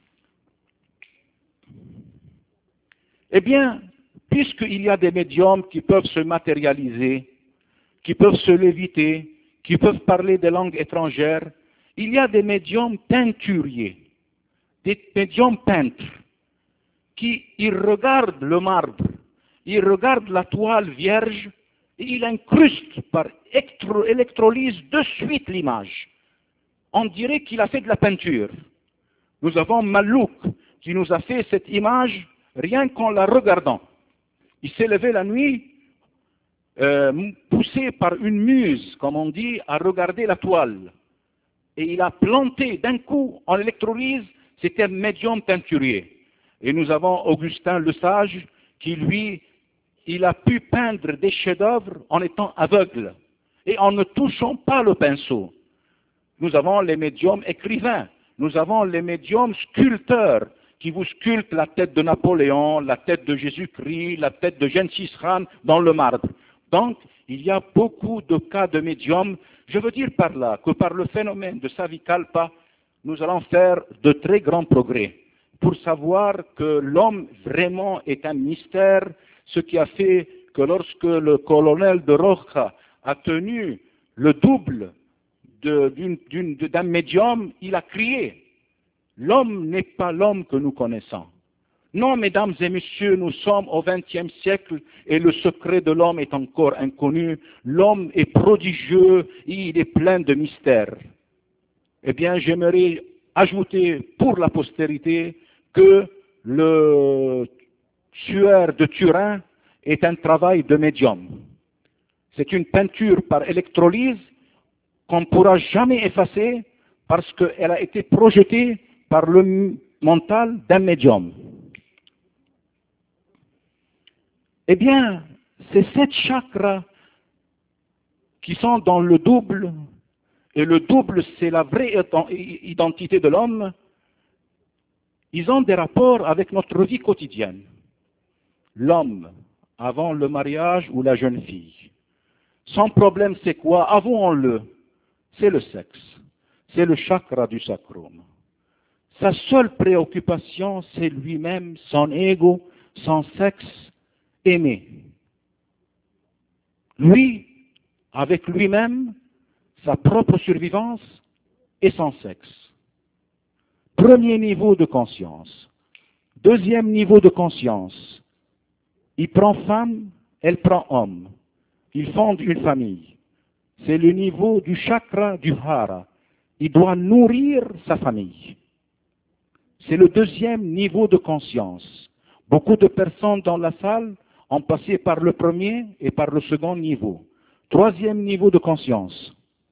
Eh bien, puisqu'il y a des médiums qui peuvent se matérialiser, qui peuvent se léviter, qui peuvent parler des langues étrangères, il y a des médiums teinturiers, des médiums peintres, qui ils regardent le marbre, ils regardent la toile vierge, et ils incrustent par électrolyse de suite l'image. On dirait qu'il a fait de la peinture. Nous avons Malouk qui nous a fait cette image rien qu'en la regardant. Il s'est levé la nuit, poussé par une muse, comme on dit, à regarder la toile. Et il a planté d'un coup en électrolyse, c'était un médium teinturier. Et nous avons Augustin le Sage qui, lui, il a pu peindre des chefs-d'œuvre en étant aveugle et en ne touchant pas le pinceau. Nous avons les médiums écrivains, nous avons les médiums sculpteurs qui vous sculptent la tête de Napoléon, la tête de Jésus-Christ, la tête de Gengis Khan dans le marbre. Donc, il y a beaucoup de cas de médiums. Je veux dire par là que par le phénomène de Savikalpa, nous allons faire de très grands progrès pour savoir que l'homme vraiment est un mystère, ce qui a fait que lorsque le colonel de Roja a tenu le double d'un médium, il a crié. L'homme n'est pas l'homme que nous connaissons. Non, mesdames et messieurs, nous sommes au XXe siècle et le secret de l'homme est encore inconnu. L'homme est prodigieux et il est plein de mystères. Eh bien, j'aimerais ajouter pour la postérité que le tueur de Turin est un travail de médium. C'est une peinture par électrolyse qu'on ne pourra jamais effacer parce qu'elle a été projetée par le mental d'un médium. Eh bien, ces 7 chakras qui sont dans le double, et le double c'est la vraie identité de l'homme, ils ont des rapports avec notre vie quotidienne. L'homme, avant le mariage ou la jeune fille, son problème c'est quoi? Avouons-le, c'est le sexe, c'est le chakra du sacrum. Sa seule préoccupation, c'est lui-même, son ego, son sexe aimé. Lui, avec lui-même, sa propre survivance et son sexe. Premier niveau de conscience. Deuxième niveau de conscience. Il prend femme, elle prend homme. Il fonde une famille. C'est le niveau du chakra du hara. Il doit nourrir sa famille. C'est le deuxième niveau de conscience. Beaucoup de personnes dans la salle ont passé par le premier et par le second niveau. Troisième niveau de conscience.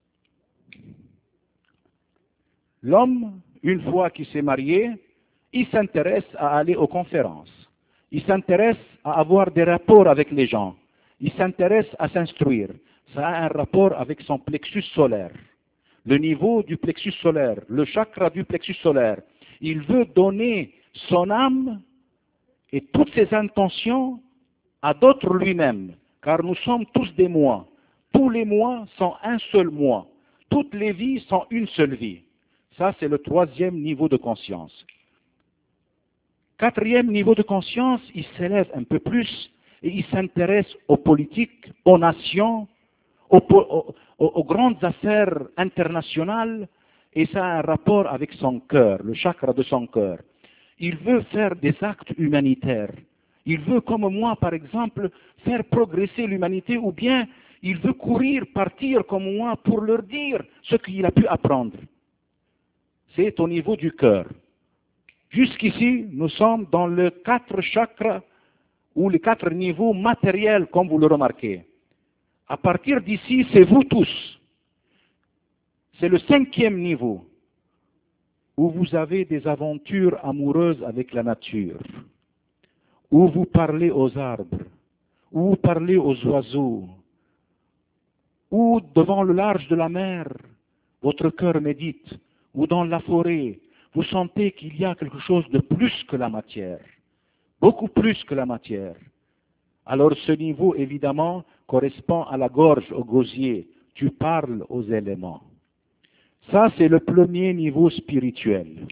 L'homme, une fois qu'il s'est marié, il s'intéresse à aller aux conférences. Il s'intéresse à avoir des rapports avec les gens. Il s'intéresse à s'instruire. Ça a un rapport avec son plexus solaire. Le niveau du plexus solaire, le chakra du plexus solaire. Il veut donner son âme et toutes ses intentions à d'autres lui-même, car nous sommes tous des moi. Tous les mois sont un seul moi. Toutes les vies sont une seule vie. Ça, c'est le troisième niveau de conscience. Quatrième niveau de conscience, il s'élève un peu plus et il s'intéresse aux politiques, aux nations, aux grandes affaires internationales, et ça a un rapport avec son cœur, le chakra de son cœur. Il veut faire des actes humanitaires. Il veut, comme moi par exemple, faire progresser l'humanité, ou bien il veut courir, partir comme moi pour leur dire ce qu'il a pu apprendre. C'est au niveau du cœur. Jusqu'ici, nous sommes dans les 4 chakras ou les 4 niveaux matériels, comme vous le remarquez. À partir d'ici, c'est vous tous. C'est le 5e niveau où vous avez des aventures amoureuses avec la nature, où vous parlez aux arbres, où vous parlez aux oiseaux, ou devant le large de la mer, votre cœur médite, ou dans la forêt, vous sentez qu'il y a quelque chose de plus que la matière, beaucoup plus que la matière. Alors ce niveau, évidemment, correspond à la gorge, au gosier. Tu parles aux éléments. Ça, c'est le premier niveau spirituel.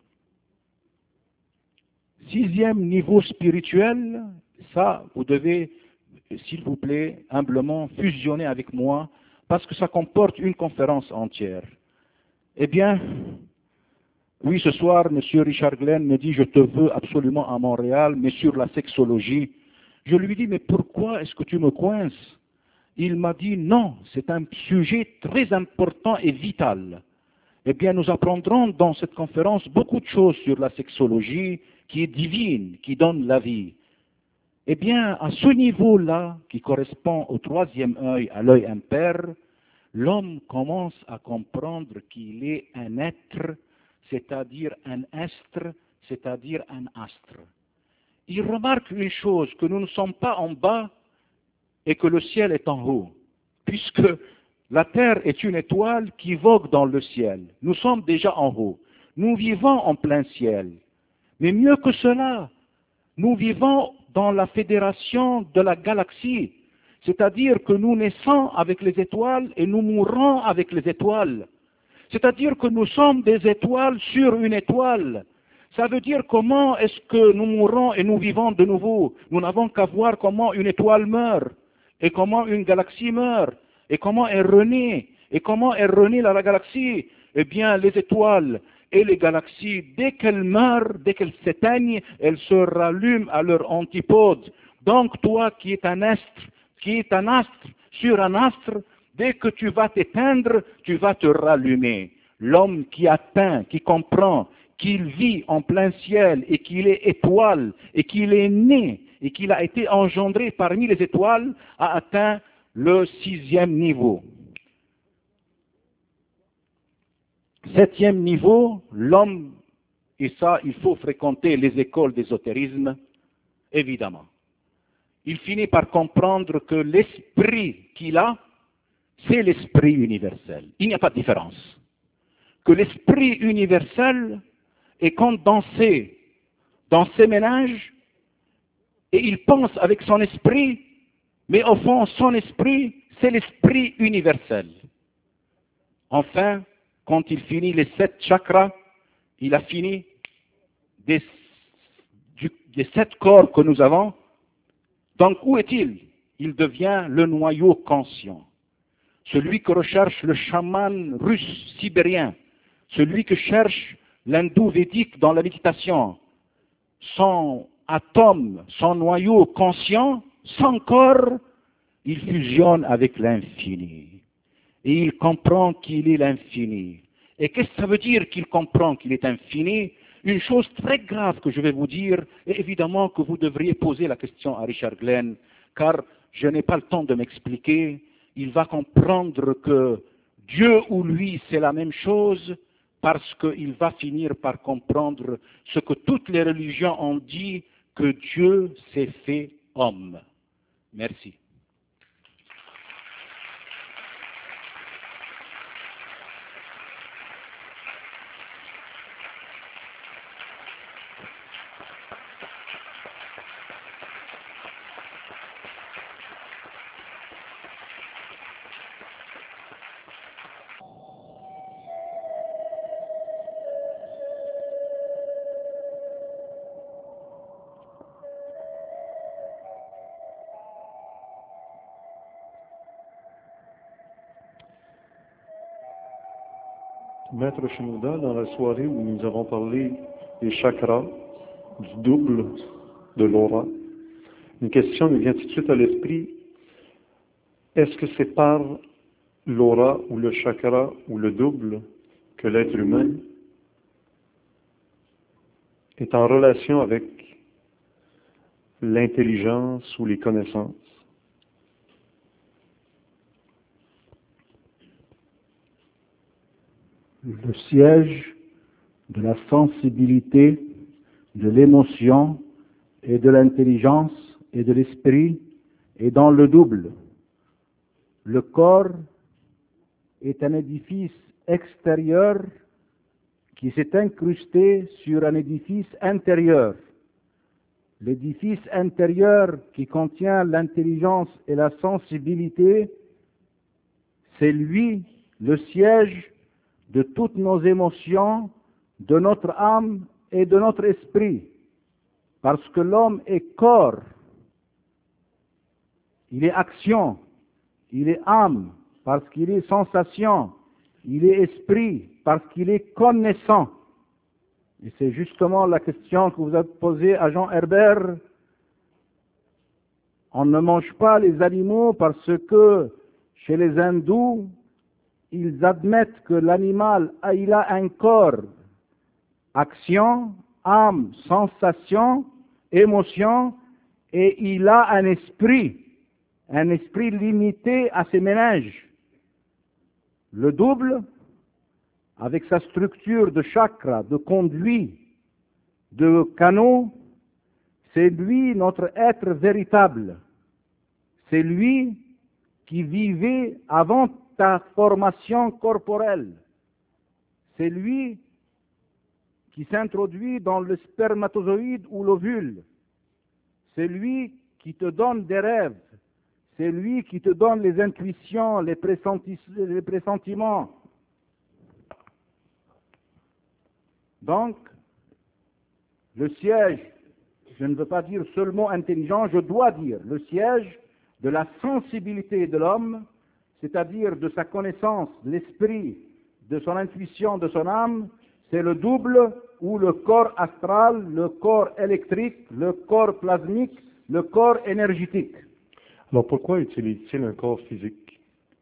Sixième niveau spirituel, ça, vous devez, s'il vous plaît, humblement fusionner avec moi, parce que ça comporte une conférence entière. Eh bien, oui, ce soir, M. Richard Glenn me dit, je te veux absolument à Montréal, mais sur la sexologie. Je lui dis, mais pourquoi est-ce que tu me coinces? Il m'a dit, non, c'est un sujet très important et vital. Eh bien, nous apprendrons dans cette conférence beaucoup de choses sur la sexologie qui est divine, qui donne la vie. Eh bien, à ce niveau-là, qui correspond au troisième œil, à l'œil impair, l'homme commence à comprendre qu'il est un être, c'est-à-dire un estre, c'est-à-dire un astre. Il remarque une chose, que nous ne sommes pas en bas et que le ciel est en haut, puisque la Terre est une étoile qui vogue dans le ciel. Nous sommes déjà en haut. Nous vivons en plein ciel. Mais mieux que cela, nous vivons dans la fédération de la galaxie, c'est-à-dire que nous naissons avec les étoiles et nous mourrons avec les étoiles. C'est-à-dire que nous sommes des étoiles sur une étoile. Ça veut dire comment est-ce que nous mourrons et nous vivons de nouveau. Nous n'avons qu'à voir comment une étoile meurt, et comment une galaxie meurt, et comment elle renaît, et comment elle renaît la galaxie. Eh bien, les étoiles et les galaxies, dès qu'elles meurent, dès qu'elles s'éteignent, elles se rallument à leur antipode. Donc, toi qui es un astre, sur un astre, dès que tu vas t'éteindre, tu vas te rallumer. L'homme qui atteint, qui comprend qu'il vit en plein ciel et qu'il est étoile et qu'il est né et qu'il a été engendré parmi les étoiles, a atteint le sixième niveau. Septième niveau, l'homme, et ça, il faut fréquenter les écoles d'ésotérisme, évidemment. Il finit par comprendre que l'esprit qu'il a, c'est l'esprit universel. Il n'y a pas de différence. Que l'esprit universel est condensé dans ses ménages et il pense avec son esprit, mais au fond, son esprit, c'est l'esprit universel. Enfin, quand il finit les 7 chakras, il a fini des 7 corps que nous avons. Donc, où est-il? Il devient le noyau conscient. Celui que recherche le chaman russe sibérien, celui que cherche l'hindou védique dans la méditation, son atome, son noyau conscient, son corps, il fusionne avec l'infini. Et il comprend qu'il est l'infini. Et qu'est-ce que ça veut dire qu'il comprend qu'il est infini? Une chose très grave que je vais vous dire, et évidemment que vous devriez poser la question à Richard Glenn, car je n'ai pas le temps de m'expliquer. Il va comprendre que Dieu ou lui, c'est la même chose, parce qu'il va finir par comprendre ce que toutes les religions ont dit, que Dieu s'est fait homme. Merci. Maître Shinoda, dans la soirée où nous avons parlé des chakras, du double, de l'aura, une question nous vient tout de suite à l'esprit. Est-ce que c'est par l'aura ou le chakra ou le double que l'être humain est en relation avec l'intelligence ou les connaissances? Le siège de la sensibilité, de l'émotion et de l'intelligence et de l'esprit est dans le double. Le corps est un édifice extérieur qui s'est incrusté sur un édifice intérieur. L'édifice intérieur qui contient l'intelligence et la sensibilité, c'est lui le siège de toutes nos émotions, de notre âme et de notre esprit. Parce que l'homme est corps, il est action, il est âme, parce qu'il est sensation, il est esprit, parce qu'il est connaissant. Et c'est justement la question que vous avez posée à Jean Herbert. On ne mange pas les animaux parce que chez les hindous, ils admettent que l'animal il a un corps, action, âme, sensation, émotion, et il a un esprit limité à ses méninges. Le double, avec sa structure de chakra, de conduit, de canaux, c'est lui notre être véritable. C'est lui qui vivait avant ta formation corporelle. C'est lui qui s'introduit dans le spermatozoïde ou l'ovule. C'est lui qui te donne des rêves. C'est lui qui te donne les intuitions, les pressentiments. Donc, le siège, je ne veux pas dire seulement intelligent, je dois dire le siège de la sensibilité de l'homme, c'est-à-dire de sa connaissance, de l'esprit, de son intuition, de son âme, c'est le double ou le corps astral, le corps électrique, le corps plasmique, le corps énergétique. Alors pourquoi utilise-t-il un corps physique?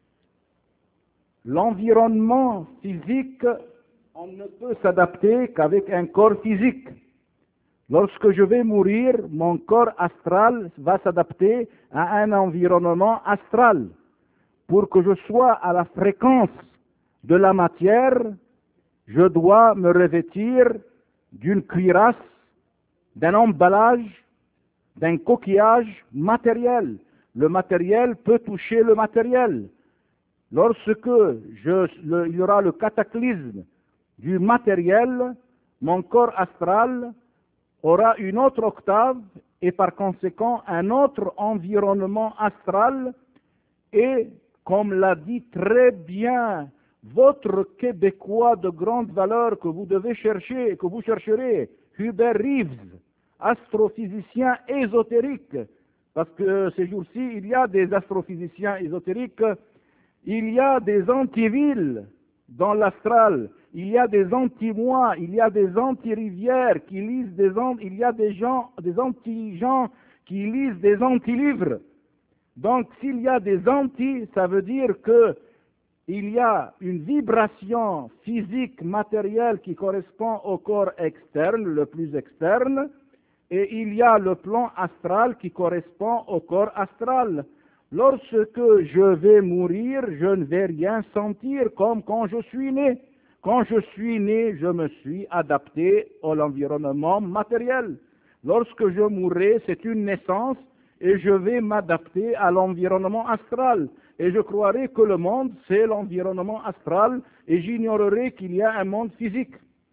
L'environnement physique, on ne peut s'adapter qu'avec un corps physique. Lorsque je vais mourir, mon corps astral va s'adapter à un environnement astral. Pour que je sois à la fréquence de la matière, je dois me revêtir d'une cuirasse, d'un emballage, d'un coquillage matériel. Le matériel peut toucher le matériel. Lorsque il y aura le cataclysme du matériel, mon corps astral aura une autre octave et par conséquent un autre environnement astral et, comme l'a dit très bien votre Québécois de grande valeur que vous devez chercher, que vous chercherez, Hubert Reeves, astrophysicien ésotérique, parce que ces jours-ci, il y a des astrophysiciens ésotériques, il y a des antivilles dans l'astral, il y a des anti-moi, il y a des anti-rivières qui lisent il y a des anti-gens qui lisent des anti-livres. Donc, s'il y a des anti, ça veut dire que il y a une vibration physique, matérielle qui correspond au corps externe, le plus externe, et il y a le plan astral qui correspond au corps astral. Lorsque je vais mourir, je ne vais rien sentir comme quand je suis né. Quand je suis né, je me suis adapté à l'environnement matériel. Lorsque je mourrai, c'est une naissance et je vais m'adapter à l'environnement astral. Et je croirai que le monde, c'est l'environnement astral et j'ignorerai qu'il y a un monde physique.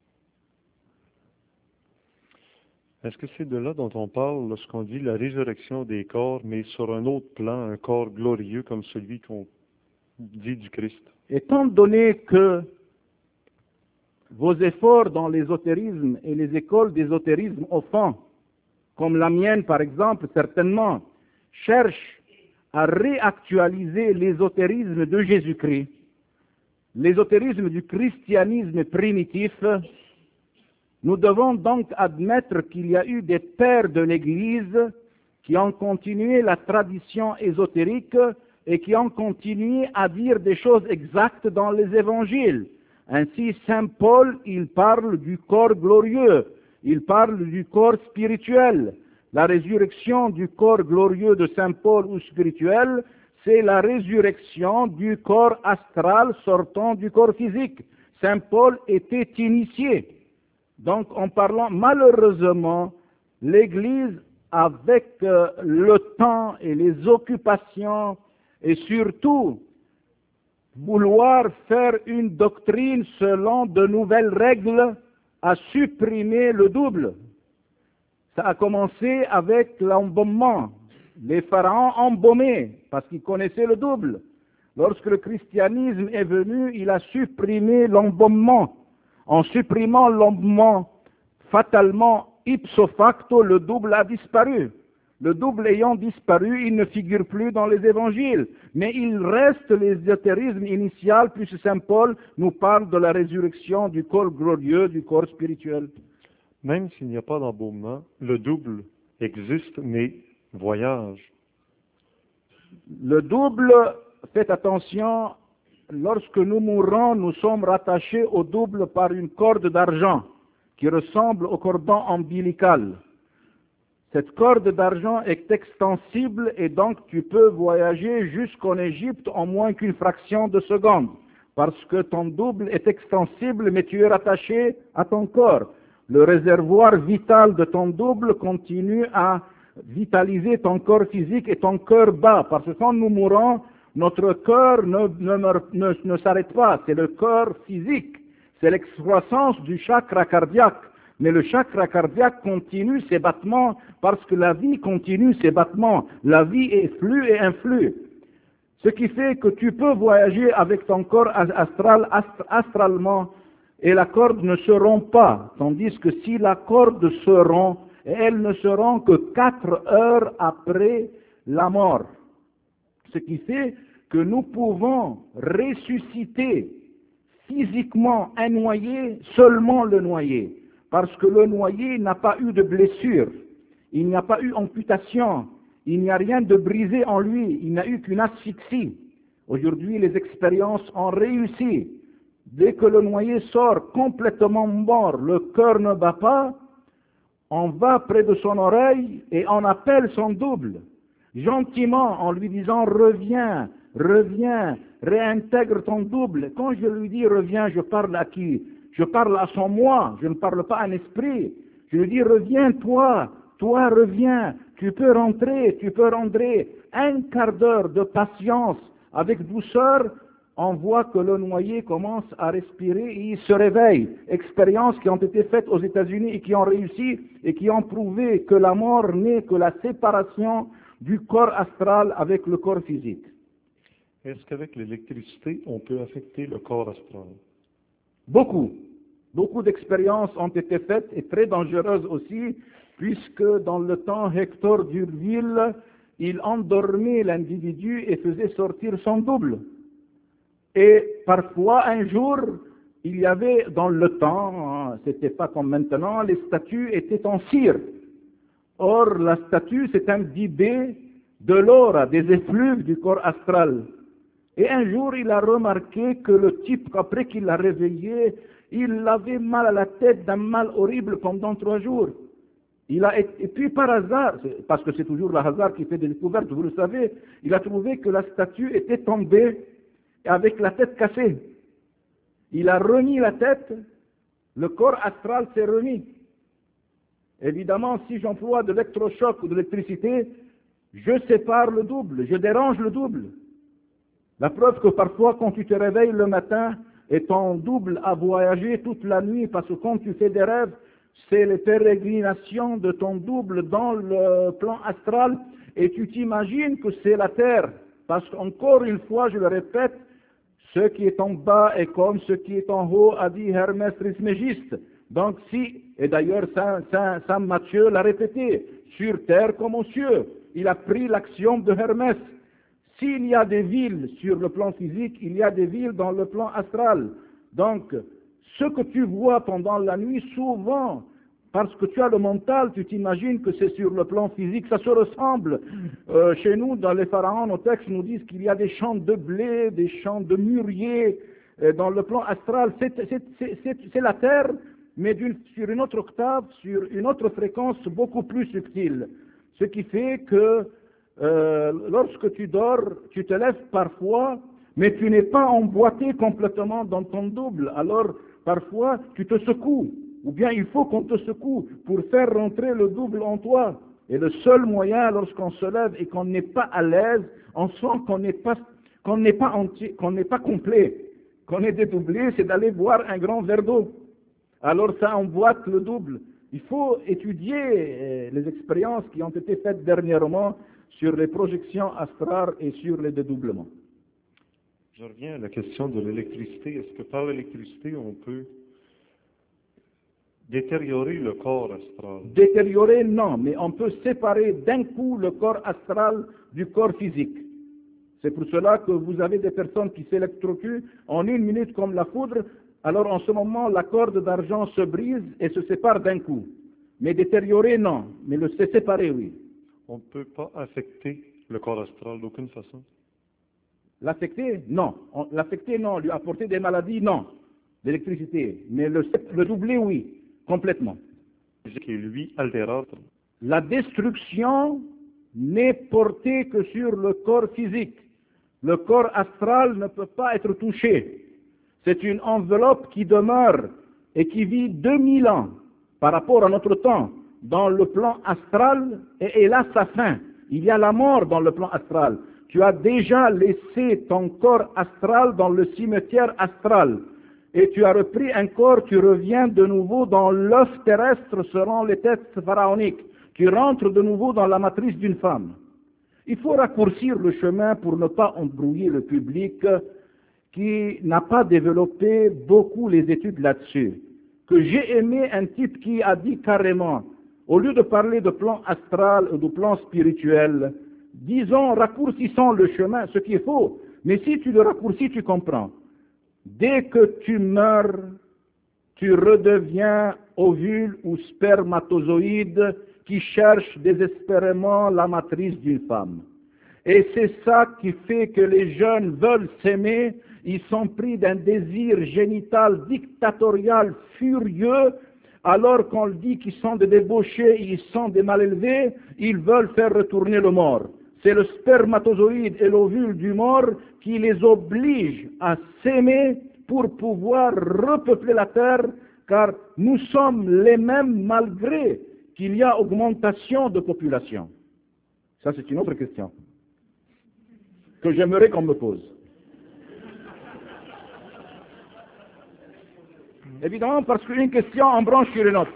Est-ce que c'est de là dont on parle lorsqu'on dit la résurrection des corps, mais sur un autre plan, un corps glorieux comme celui qu'on dit du Christ? Étant donné que vos efforts dans l'ésotérisme et les écoles d'ésotérisme au fond, comme la mienne par exemple, certainement, cherchent à réactualiser l'ésotérisme de Jésus-Christ, l'ésotérisme du christianisme primitif, nous devons donc admettre qu'il y a eu des pères de l'Église qui ont continué la tradition ésotérique et qui ont continué à dire des choses exactes dans les évangiles. Ainsi, Saint Paul, il parle du corps glorieux, il parle du corps spirituel. La résurrection du corps glorieux de Saint Paul ou spirituel, c'est la résurrection du corps astral sortant du corps physique. Saint Paul était initié. Donc, en parlant, malheureusement, l'Église avec le temps et les occupations, et surtout vouloir faire une doctrine selon de nouvelles règles, a supprimé le double. Ça a commencé avec l'embaumement. Les pharaons embaumaient parce qu'ils connaissaient le double. Lorsque le christianisme est venu, il a supprimé l'embaumement. En supprimant l'embaumement, fatalement, ipso facto, le double a disparu. Le double ayant disparu, il ne figure plus dans les évangiles. Mais il reste l'ésotérisme initial, puisque Saint Paul nous parle de la résurrection du corps glorieux, du corps spirituel. Même s'il n'y a pas d'embaumement, le double existe, mais voyage. Le double, faites attention, lorsque nous mourons, nous sommes rattachés au double par une corde d'argent qui ressemble au cordon ombilical. Cette corde d'argent est extensible et donc tu peux voyager jusqu'en Égypte en moins qu'une fraction de seconde, parce que ton double est extensible, mais tu es rattaché à ton corps. Le réservoir vital de ton double continue à vitaliser ton corps physique et ton cœur bat, parce que quand nous mourons, notre cœur ne s'arrête pas, c'est le cœur physique, c'est l'excroissance du chakra cardiaque. Mais le chakra cardiaque continue ses battements parce que la vie continue ses battements. La vie est flux et influx. Ce qui fait que tu peux voyager avec ton corps astral, astralement, et la corde ne se rompt pas. Tandis que si la corde se rompt, elles ne seront que 4 heures après la mort. Ce qui fait que nous pouvons ressusciter physiquement un noyé, seulement le noyé. Parce que le noyé n'a pas eu de blessure, il n'y a pas eu amputation, il n'y a rien de brisé en lui, il n'a eu qu'une asphyxie. Aujourd'hui, les expériences ont réussi. Dès que le noyé sort complètement mort, le cœur ne bat pas, on va près de son oreille et on appelle son double, gentiment en lui disant « Reviens, reviens, réintègre ton double ». Quand je lui dis « Reviens », je parle à qui? Je parle à son moi, je ne parle pas à un esprit. Je lui dis, reviens toi, toi reviens, tu peux rentrer. Un quart d'heure de patience avec douceur, on voit que le noyé commence à respirer et il se réveille. Expériences qui ont été faites aux États-Unis et qui ont réussi et qui ont prouvé que la mort n'est que la séparation du corps astral avec le corps physique. Est-ce qu'avec l'électricité, on peut affecter le corps astral? Beaucoup d'expériences ont été faites et très dangereuses aussi, puisque dans le temps, Hector d'Urville, il endormait l'individu et faisait sortir son double. Et parfois, un jour, il y avait dans le temps, c'était pas comme maintenant, les statues étaient en cire. Or, la statue s'est imbibée de l'aura, des effluves du corps astral. Et un jour, il a remarqué que le type, après qu'il l'a réveillé, il avait mal à la tête, d'un mal horrible pendant 3 jours. Et puis par hasard, parce que c'est toujours le hasard qui fait des découvertes, vous le savez, il a trouvé que la statue était tombée avec la tête cassée. Il a remis la tête, le corps astral s'est remis. Évidemment, si j'emploie de l'électrochoc ou de l'électricité, je sépare le double, je dérange le double. La preuve que parfois, quand tu te réveilles le matin et ton double a voyagé toute la nuit, parce que quand tu fais des rêves, c'est les pérégrinations de ton double dans le plan astral, et tu t'imagines que c'est la terre. Parce qu'encore une fois, je le répète, ce qui est en bas est comme ce qui est en haut, a dit Hermès Trismégiste. Donc si, et d'ailleurs Saint Matthieu l'a répété, sur terre comme aux cieux, il a pris l'axiome de Hermès. S'il y a des villes sur le plan physique, il y a des villes dans le plan astral. Donc, ce que tu vois pendant la nuit, souvent, parce que tu as le mental, tu t'imagines que c'est sur le plan physique, ça se ressemble. Chez nous, dans les pharaons, nos textes nous disent qu'il y a des champs de blé, des champs de mûriers, dans le plan astral. C'est la terre, mais sur une autre octave, sur une autre fréquence beaucoup plus subtile. Ce qui fait que lorsque tu dors, tu te lèves parfois, mais tu n'es pas emboîté complètement dans ton double. Alors, parfois, tu te secoues, ou bien il faut qu'on te secoue pour faire rentrer le double en toi. Et le seul moyen, lorsqu'on se lève et qu'on n'est pas à l'aise, on sent qu'on n'est pas entier, qu'on n'est pas complet, qu'on est dédoublé, c'est d'aller boire un grand verre d'eau. Alors ça emboîte le double. Il faut étudier les expériences qui ont été faites dernièrement sur les projections astrales et sur les dédoublements. Je reviens à la question de l'électricité. Est-ce que par l'électricité, on peut détériorer le corps astral? Détériorer, non, mais on peut séparer d'un coup le corps astral du corps physique. C'est pour cela que vous avez des personnes qui s'électrocutent en 1 minute comme la foudre. Alors en ce moment, la corde d'argent se brise et se sépare d'un coup. Mais détériorer, non. Mais le séparer, oui. On ne peut pas affecter le corps astral d'aucune façon? L'affecter, non. L'affecter, non. Lui apporter des maladies, non. L'électricité. Mais le doubler, oui. Complètement. Qui est lui altérable. La destruction n'est portée que sur le corps physique. Le corps astral ne peut pas être touché. C'est une enveloppe qui demeure et qui vit 2000 ans par rapport à notre temps dans le plan astral et elle a sa fin. Il y a la mort dans le plan astral. Tu as déjà laissé ton corps astral dans le cimetière astral et tu as repris un corps, tu reviens de nouveau dans l'œuf terrestre selon les textes pharaoniques. Tu rentres de nouveau dans la matrice d'une femme. Il faut raccourcir le chemin pour ne pas embrouiller le public qui n'a pas développé beaucoup les études là-dessus. Que j'ai aimé un type qui a dit carrément, au lieu de parler de plan astral ou de plan spirituel, disons, raccourcissons le chemin, ce qui est faux. Mais si tu le raccourcis, tu comprends. Dès que tu meurs, tu redeviens ovule ou spermatozoïde qui cherche désespérément la matrice d'une femme. Et c'est ça qui fait que les jeunes veulent s'aimer, ils sont pris d'un désir génital dictatorial furieux, alors qu'on dit qu'ils sont des débauchés, ils sont des mal élevés, ils veulent faire retourner le mort. C'est le spermatozoïde et l'ovule du mort qui les obligent à s'aimer pour pouvoir repeupler la terre, car nous sommes les mêmes malgré qu'il y a augmentation de population. Ça, c'est une autre question que j'aimerais qu'on me pose. Évidemment, parce qu'une question en branche sur une autre.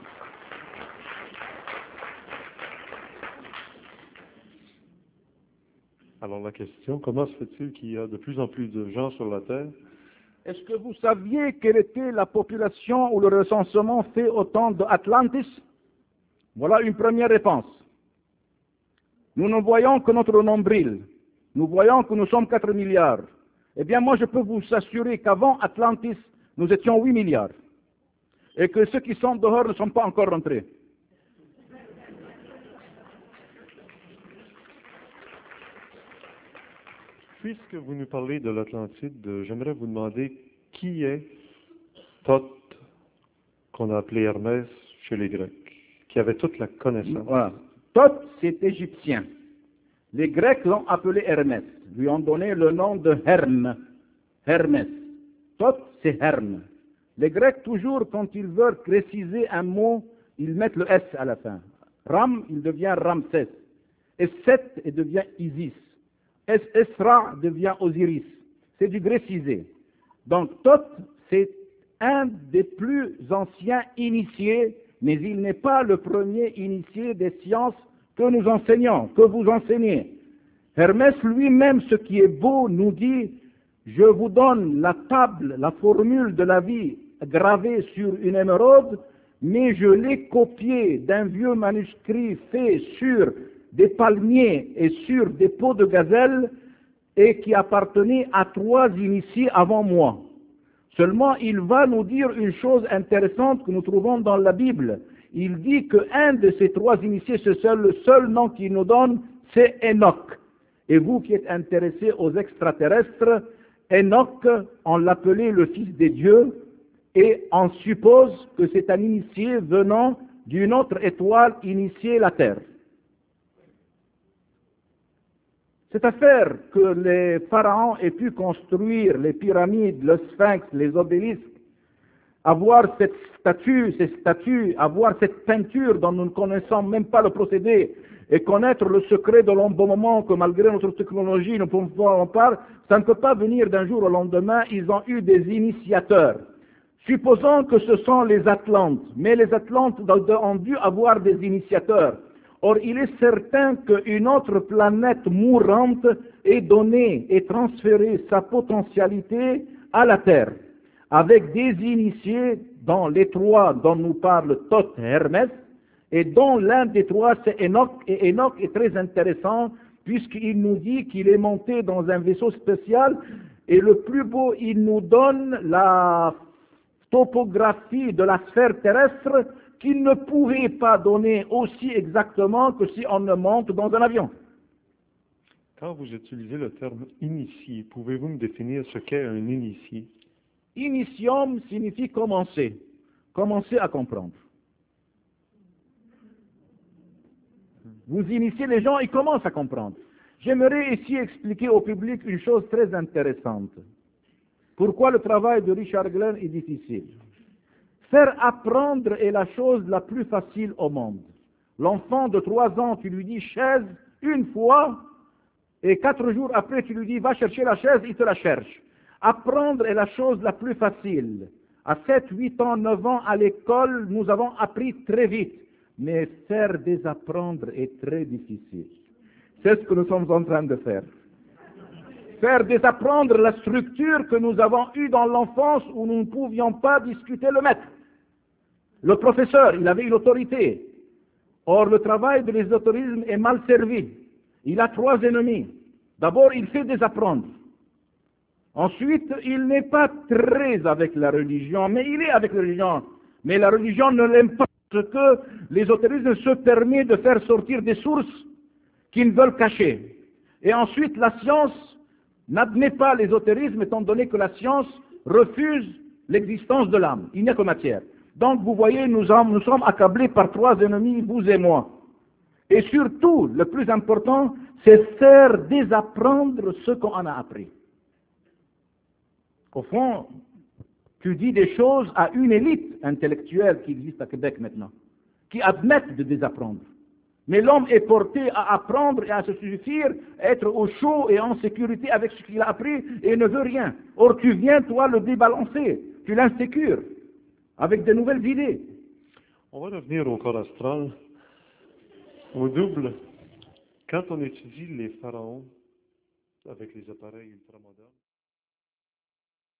Alors la question, comment se fait-il qu'il y a de plus en plus de gens sur la Terre? Est-ce que vous saviez quelle était la population ou le recensement fait au temps d'Atlantis? Voilà une première réponse. Nous ne voyons que notre nombril. Nous voyons que nous sommes 4 milliards. Eh bien, moi, je peux vous assurer qu'avant Atlantis, nous étions 8 milliards. Et que ceux qui sont dehors ne sont pas encore rentrés. Puisque vous nous parlez de l'Atlantide, j'aimerais vous demander qui est Thoth, qu'on a appelé Hermès chez les Grecs, qui avait toute la connaissance. Voilà. Thoth, c'est égyptien. Les Grecs l'ont appelé Hermès, lui ont donné le nom de Herme, Hermès. Thoth, c'est Herme. Les Grecs, toujours, quand ils veulent préciser un mot, ils mettent le S à la fin. Ram, il devient Ramsès. Et Seth, il devient Isis. Esra devient Osiris. C'est du grécisé. Donc, Thoth, c'est un des plus anciens initiés, mais il n'est pas le premier initié des sciences que nous enseignons, que vous enseignez. Hermès lui-même, ce qui est beau, nous dit, je vous donne la table, la formule de la vie gravée sur une émeraude, mais je l'ai copiée d'un vieux manuscrit fait sur des palmiers et sur des peaux de gazelle et qui appartenait à 3 initiés avant moi. Seulement, il va nous dire une chose intéressante que nous trouvons dans la Bible. Il dit qu'un de ces 3 initiés, le seul nom qu'il nous donne, c'est Enoch. Et vous qui êtes intéressés aux extraterrestres, Enoch, on l'appelait le fils des dieux, et on suppose que c'est un initié venant d'une autre étoile initiée la Terre. Cette affaire que les pharaons aient pu construire les pyramides, le sphinx, les obélisques, avoir cette statue, ces statues, avoir cette peinture dont nous ne connaissons même pas le procédé, et connaître le secret de l'embaumement que malgré notre technologie nous pouvons pas, ça ne peut pas venir d'un jour au lendemain. Ils ont eu des initiateurs. Supposons que ce sont les Atlantes, mais les Atlantes ont dû avoir des initiateurs. Or, il est certain qu'une autre planète mourante ait donné et transféré sa potentialité à la Terre, avec des initiés dont les trois dont nous parle Thoth et Hermès, et dont l'un des trois c'est Enoch, et Enoch est très intéressant puisqu'il nous dit qu'il est monté dans un vaisseau spécial, et le plus beau, il nous donne la topographie de la sphère terrestre qu'il ne pouvait pas donner aussi exactement que si on le monte dans un avion. Quand vous utilisez le terme initié, pouvez-vous me définir ce qu'est un initié? Initium signifie commencer, commencer à comprendre. Vous initiez les gens, ils commencent à comprendre. J'aimerais ici expliquer au public une chose très intéressante. Pourquoi le travail de Richard Glenn est difficile? Faire apprendre est la chose la plus facile au monde. L'enfant de 3 ans, tu lui dis chaise une fois, et 4 jours après, tu lui dis va chercher la chaise, il te la cherche. Apprendre est la chose la plus facile. À 7, 8 ans, 9 ans, à l'école, nous avons appris très vite. Mais faire désapprendre est très difficile. C'est ce que nous sommes en train de faire. Faire désapprendre la structure que nous avons eue dans l'enfance où nous ne pouvions pas discuter le maître. Le professeur, il avait une autorité. Or, le travail de l'ésotérisme est mal servi. Il a 3 ennemis. D'abord, il fait désapprendre. Ensuite, il n'est pas très avec la religion, mais il est avec la religion. Mais la religion ne l'aime pas parce que l'ésotérisme se permet de faire sortir des sources qu'ils veulent cacher. Et ensuite, la science n'admet pas l'ésotérisme étant donné que la science refuse l'existence de l'âme. Il n'y a que matière. Donc, vous voyez, nous sommes accablés par 3 ennemis, vous et moi. Et surtout, le plus important, c'est faire désapprendre ce qu'on a appris. Au fond, tu dis des choses à une élite intellectuelle qui existe à Québec maintenant, qui admettent de désapprendre. Mais l'homme est porté à apprendre et à se suffire, à être au chaud et en sécurité avec ce qu'il a appris et ne veut rien. Or, tu viens, toi, le débalancer, tu l'insécures, avec de nouvelles idées. On va revenir au corps astral, au double. Quand on étudie les pharaons avec les appareils ultramodernes,